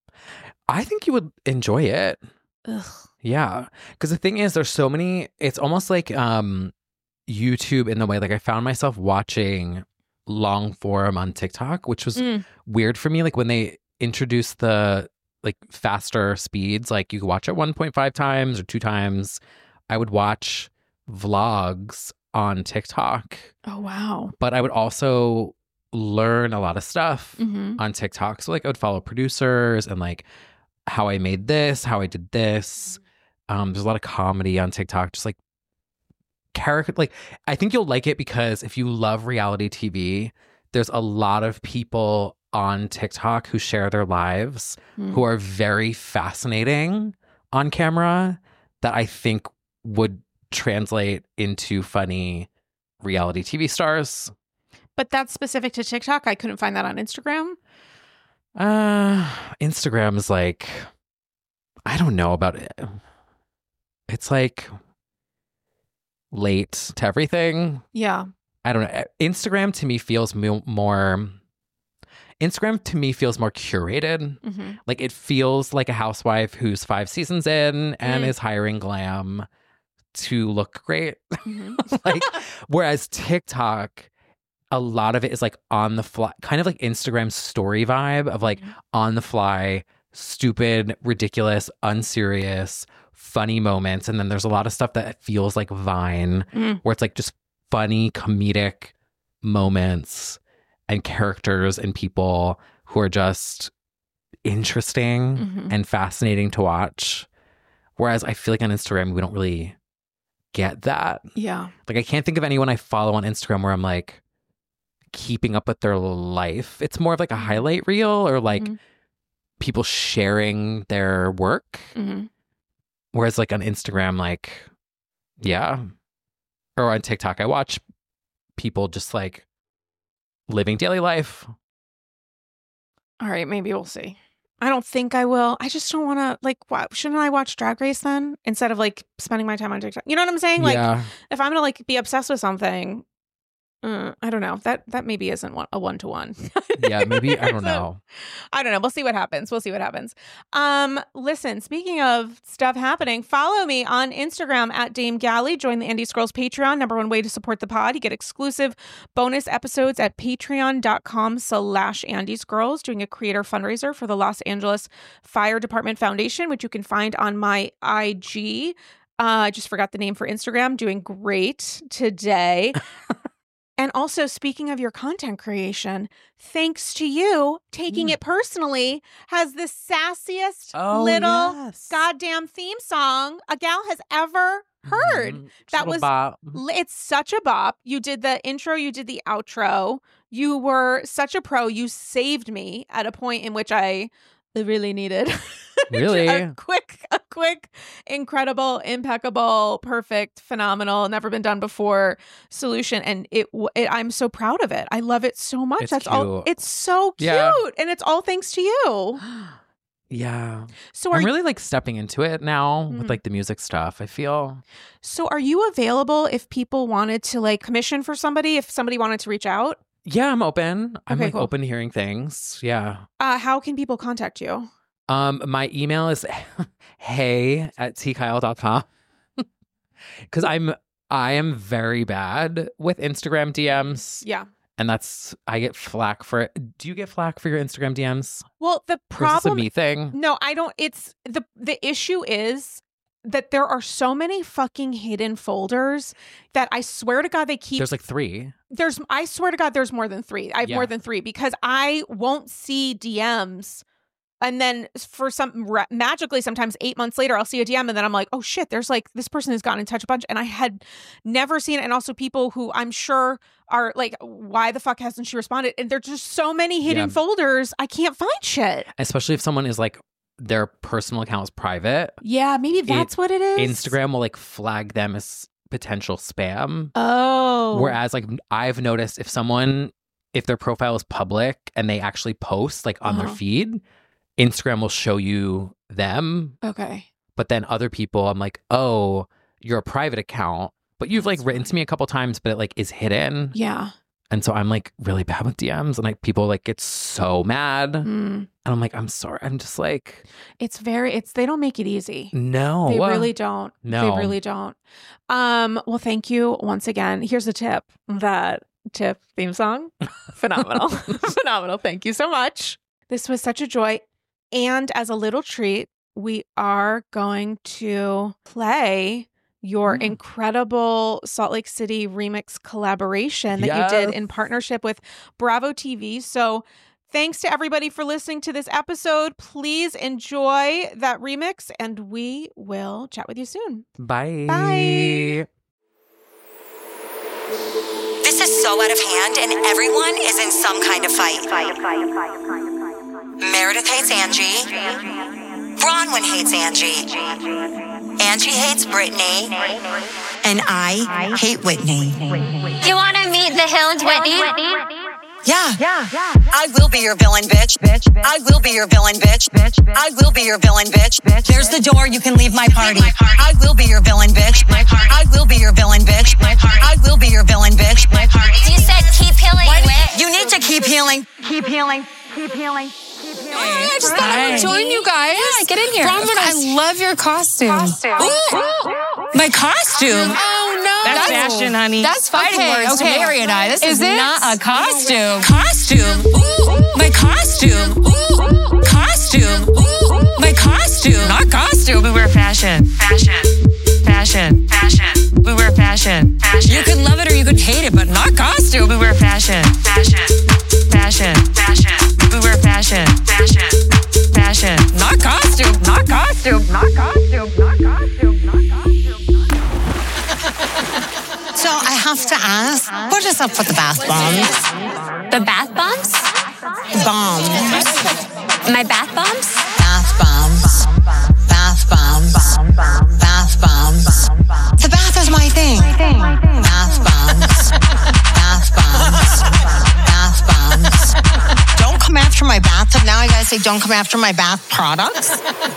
I think you would enjoy it. Ugh. Yeah. Because the thing is, there's so many, it's almost like um, YouTube in the way, like I found myself watching long form on TikTok, which was Mm. weird for me. Like when they introduced the like faster speeds, like you could watch it one point five times or two times. I would watch vlogs on TikTok, Oh wow. but I would also learn a lot of stuff Mm-hmm. on TikTok. So like I would follow producers and like how I made this, how I did this. Um, there's a lot of comedy on TikTok, just like character. Like I think you'll like it because if you love reality T V, there's a lot of people on TikTok who share their lives Mm. who are very fascinating on camera that I think would translate into funny reality T V stars. But that's specific to TikTok. I couldn't find that on Instagram. Uh, Instagram is like, I don't know about it. It's like late to everything. Yeah. I don't know. Instagram to me feels mo- more. Instagram to me feels more curated. Mm-hmm. Like it feels like a housewife who's five seasons in and Mm. is hiring glam to look great. Mm-hmm. Like, whereas TikTok, a lot of it is like on the fly, kind of like Instagram story vibe of like Mhm. on the fly, stupid, ridiculous, unserious, funny moments. And then there's a lot of stuff that feels like Vine, Mm. where it's like just funny, comedic moments and characters and people who are just interesting Mhm. and fascinating to watch. Whereas I feel like on Instagram, we don't really get that. Yeah. Like I can't think of anyone I follow on Instagram where I'm like keeping up with their life. It's more of like a highlight reel or like Mhm. people sharing their work. Mm-hmm. Whereas like on Instagram, like, yeah. Or on TikTok, I watch people just like living daily life. All right, maybe we'll see. I don't think I will. I just don't want to, like, what, shouldn't I watch Drag Race then instead of, like, spending my time on TikTok? You know what I'm saying? Like, yeah. if I'm going to, like, be obsessed with something, uh, I don't know. That that maybe isn't one, a one-to-one. Yeah, maybe. I don't So, know. I don't know. We'll see what happens. We'll see what happens. Um, listen, speaking of stuff happening, follow me on Instagram at Dame Galley. Join the Andy's Girls Patreon, number one way to support the pod. You get exclusive bonus episodes at patreon.com slash Andy's Girls, doing a creator fundraiser for the Los Angeles Fire Department Foundation, which you can find on my I G. Uh, I just forgot the name for Instagram. Doing great today. And also, speaking of your content creation, thanks to you, Taking Mm. It Personally has the sassiest Oh, little yes. goddamn theme song a gal has ever heard. Mhm. Just That a little was- bop. L- It's such a bop. You did the intro, you did the outro. You were such a pro. You saved me at a point in which I really needed Really? a quick, a quick, incredible, impeccable, perfect, phenomenal, never been done before solution, and it, w- it. I'm so proud of it. I love it so much. It's That's all. cute. It's so cute, Yeah. and it's all thanks to you. Yeah. So are I'm you, really like stepping into it now Mhm. with like the music stuff. I feel. so are you available if people wanted to like commission for somebody? If somebody wanted to reach out, Yeah, I'm open. I'm Okay, like cool. open to hearing things. Yeah. uh, how can people contact you? Um, my email is hey at t kyle dot com. Cause I'm I am very bad with Instagram D Ms. Yeah. And that's I get flack for it. Do you get flack for your Instagram D Ms? Well, the Or is this a problem. me thing? No, I don't. It's the the issue is that there are so many fucking hidden folders that I swear to God they keep. There's like three. There's I swear to God there's more than three. I have Yeah. more than three because I won't see D Ms. And then for some ra- magically, sometimes eight months later, I'll see a D M and then I'm like, oh shit, there's like this person has gotten in touch a bunch. And I had never seen it. And also people who I'm sure are like, why the fuck hasn't she responded? And there's just so many hidden Yeah. folders. I can't find shit. Especially if someone is like their personal account is private. Yeah, maybe that's what it is. Instagram will like flag them as potential spam. Oh. Whereas like I've noticed if someone if their profile is public and they actually post like on Uh-huh. their feed, Instagram will show you them. Okay. But then other people, I'm like, oh, you're a private account, but you've like That's written to me a couple times, but it like is hidden. Yeah. And so I'm like really bad with D Ms and like people like get so mad. And Mm. I'm like, I'm sorry. I'm just like, It's very, it's, they don't make it easy. no. They really don't. No. They really don't. Um, well, thank you once again. Here's a tip. That tip theme song. Phenomenal. Phenomenal. Thank you so much. This was such a joy. And as a little treat, we are going to play your Mm. incredible Salt Lake City remix collaboration that you did Yes. in partnership with Bravo T V. So thanks to everybody for listening to this episode. Please enjoy that remix and we will chat with you soon. Bye. Bye. This is so out of hand, and everyone is in some kind of fight. Meredith hates Angie. Bronwyn hates Angie. Angie hates Brittany. And I hate Whitney. You want to meet the Hills, Whitney? Yeah. Yeah. I will be your villain, bitch. Bitch. I will be your villain, bitch. Bitch. I will be your villain, bitch. There's the door. You can leave my party. I will be your villain, bitch. I will be your villain, bitch. I will be your villain, bitch. You said keep healing, Whit. You need to keep healing. Keep healing. Keep healing. Oh, I just thought I would join you guys. Yeah, get in here. Bronwyn, I love your costume. costume. My costume. Oh, no. That's, that's fashion, honey. That's fighting okay, words okay. to Mary and I. This is, Is it? not a costume. Costume. My costume. Costume. My costume. Not costume. We wear fashion. Fashion. Fashion. Fashion. We wear fashion. Fashion. You can love it or you can hate it, but not costume. We wear fashion. Fashion. Fashion. Fashion. We wear fashion. Fashion. Fashion. Not costume. Not costume. Not costume. Not costume. Not costume. So I have to ask, what is up with the bath bombs? The bath bombs? Bombs. My bath bombs? Bath bombs. Bath bombs. Bath bombs. The bath is my thing. Bath bombs. Bath bombs. Bath bombs. Don't come after my bathtub. Now I gotta say, don't come after my bath products.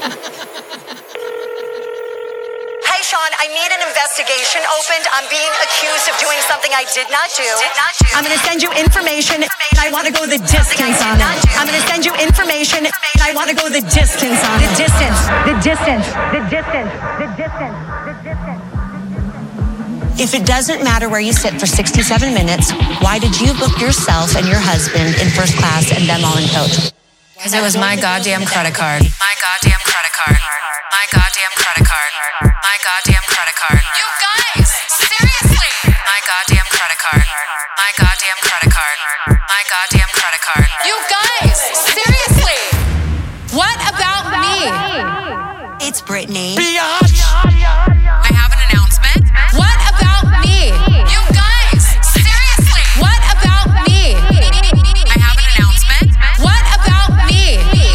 Hey, Sean, I need an investigation opened. I'm being accused of doing something I did not do. Did not do. I'm going to send you information, and I want to go the distance on it. I'm going to send you information, and I want to go the distance on it. The distance. The distance. The distance. The distance. The distance. If it doesn't matter where you sit for sixty-seven minutes, why did you book yourself and your husband in first class and them all in coach? Because it was my goddamn credit card. My goddamn credit card. My goddamn credit card. My goddamn credit card. You guys, seriously. My goddamn credit card. My goddamn credit card. My goddamn credit card. You guys, seriously. What about me? It's Brittany. I have an announcement. What about me? You guys, seriously. What about me? I have an announcement. What about me?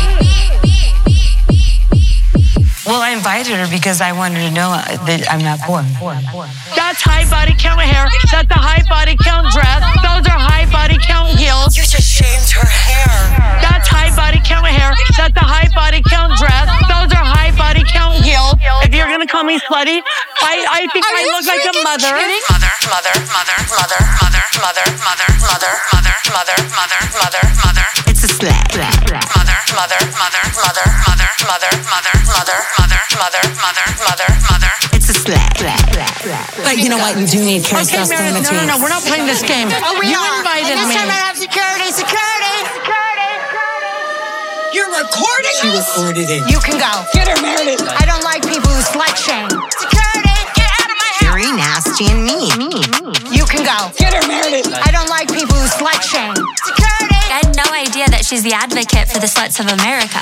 Well, I invited her because I wanted to know that I'm not poor. That's high body count hair. That's a high body count dress. Those are high body count heels. You just shamed her hair. That's high body count hair. That's a high body count dress. Those are high body count heels. If you're gonna call me slutty, I, I think I look like a mother. Mother, mother, mother, mother, mother, mother, mother, mother, mother, mother, mother, mother, mother. It's a slut. Mother, mother, mother, mother, mother, mother, mother, mother, mother, mother, mother, mother, mother. It's a slut. But you know what? You do need Karen's Okay, Meredith, no, no, no, we're not playing this game. Oh, we you are. invited and me. this time I have security, security, security. You're recording She us? recorded it. You can go. Get her, Meredith. I don't like people who slut shame. Security, get out of my house. Very nasty and mean. You can go. Get her, Meredith. I don't like people who slut shame. Security. I had no idea that she's the advocate for the sluts of America.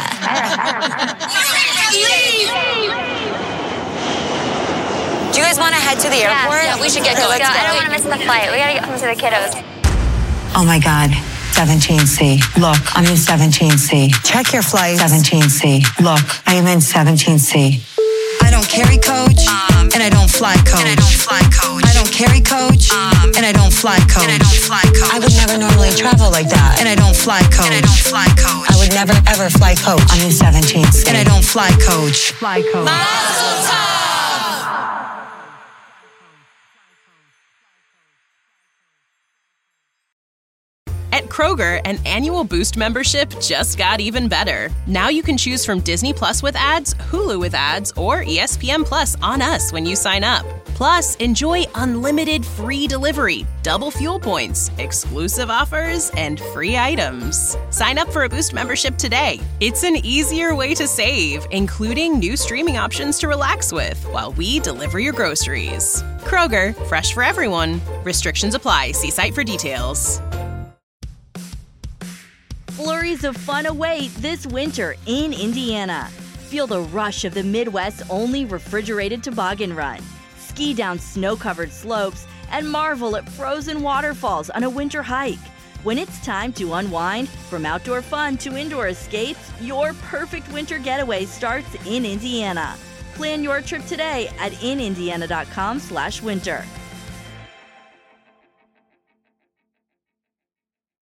Do you guys want to head to the airport? Yeah, we should get going. I don't want to miss the flight. We gotta get home to the kiddos. Oh my God. seventeen C. Look, I'm in seventeen C. Check your flights. seventeen C. Look, I am in seventeen C. I don't carry coach, um, and I don't fly coach. And I don't fly coach. I don't carry coach, um, and I don't fly coach. And I don't fly coach. I would never normally travel like that. And I don't fly coach. And I don't fly coach. I would never ever fly coach. I'm in seventeen C. And I don't fly coach. Fly coach. At Kroger, an annual Boost membership just got even better. Now you can choose from Disney Plus with ads, Hulu with ads, or E S P N Plus on us when you sign up. Plus, enjoy unlimited free delivery, double fuel points, exclusive offers, and free items. Sign up for a Boost membership today. It's an easier way to save, including new streaming options to relax with while we deliver your groceries. Kroger, fresh for everyone. Restrictions apply. See site for details. Flurries of fun await this winter in Indiana. Feel the rush of the Midwest's only refrigerated toboggan run. Ski down snow-covered slopes and marvel at frozen waterfalls on a winter hike. When it's time to unwind, from outdoor fun to indoor escapes, your perfect winter getaway starts in Indiana. Plan your trip today at in indiana dot com slash winter.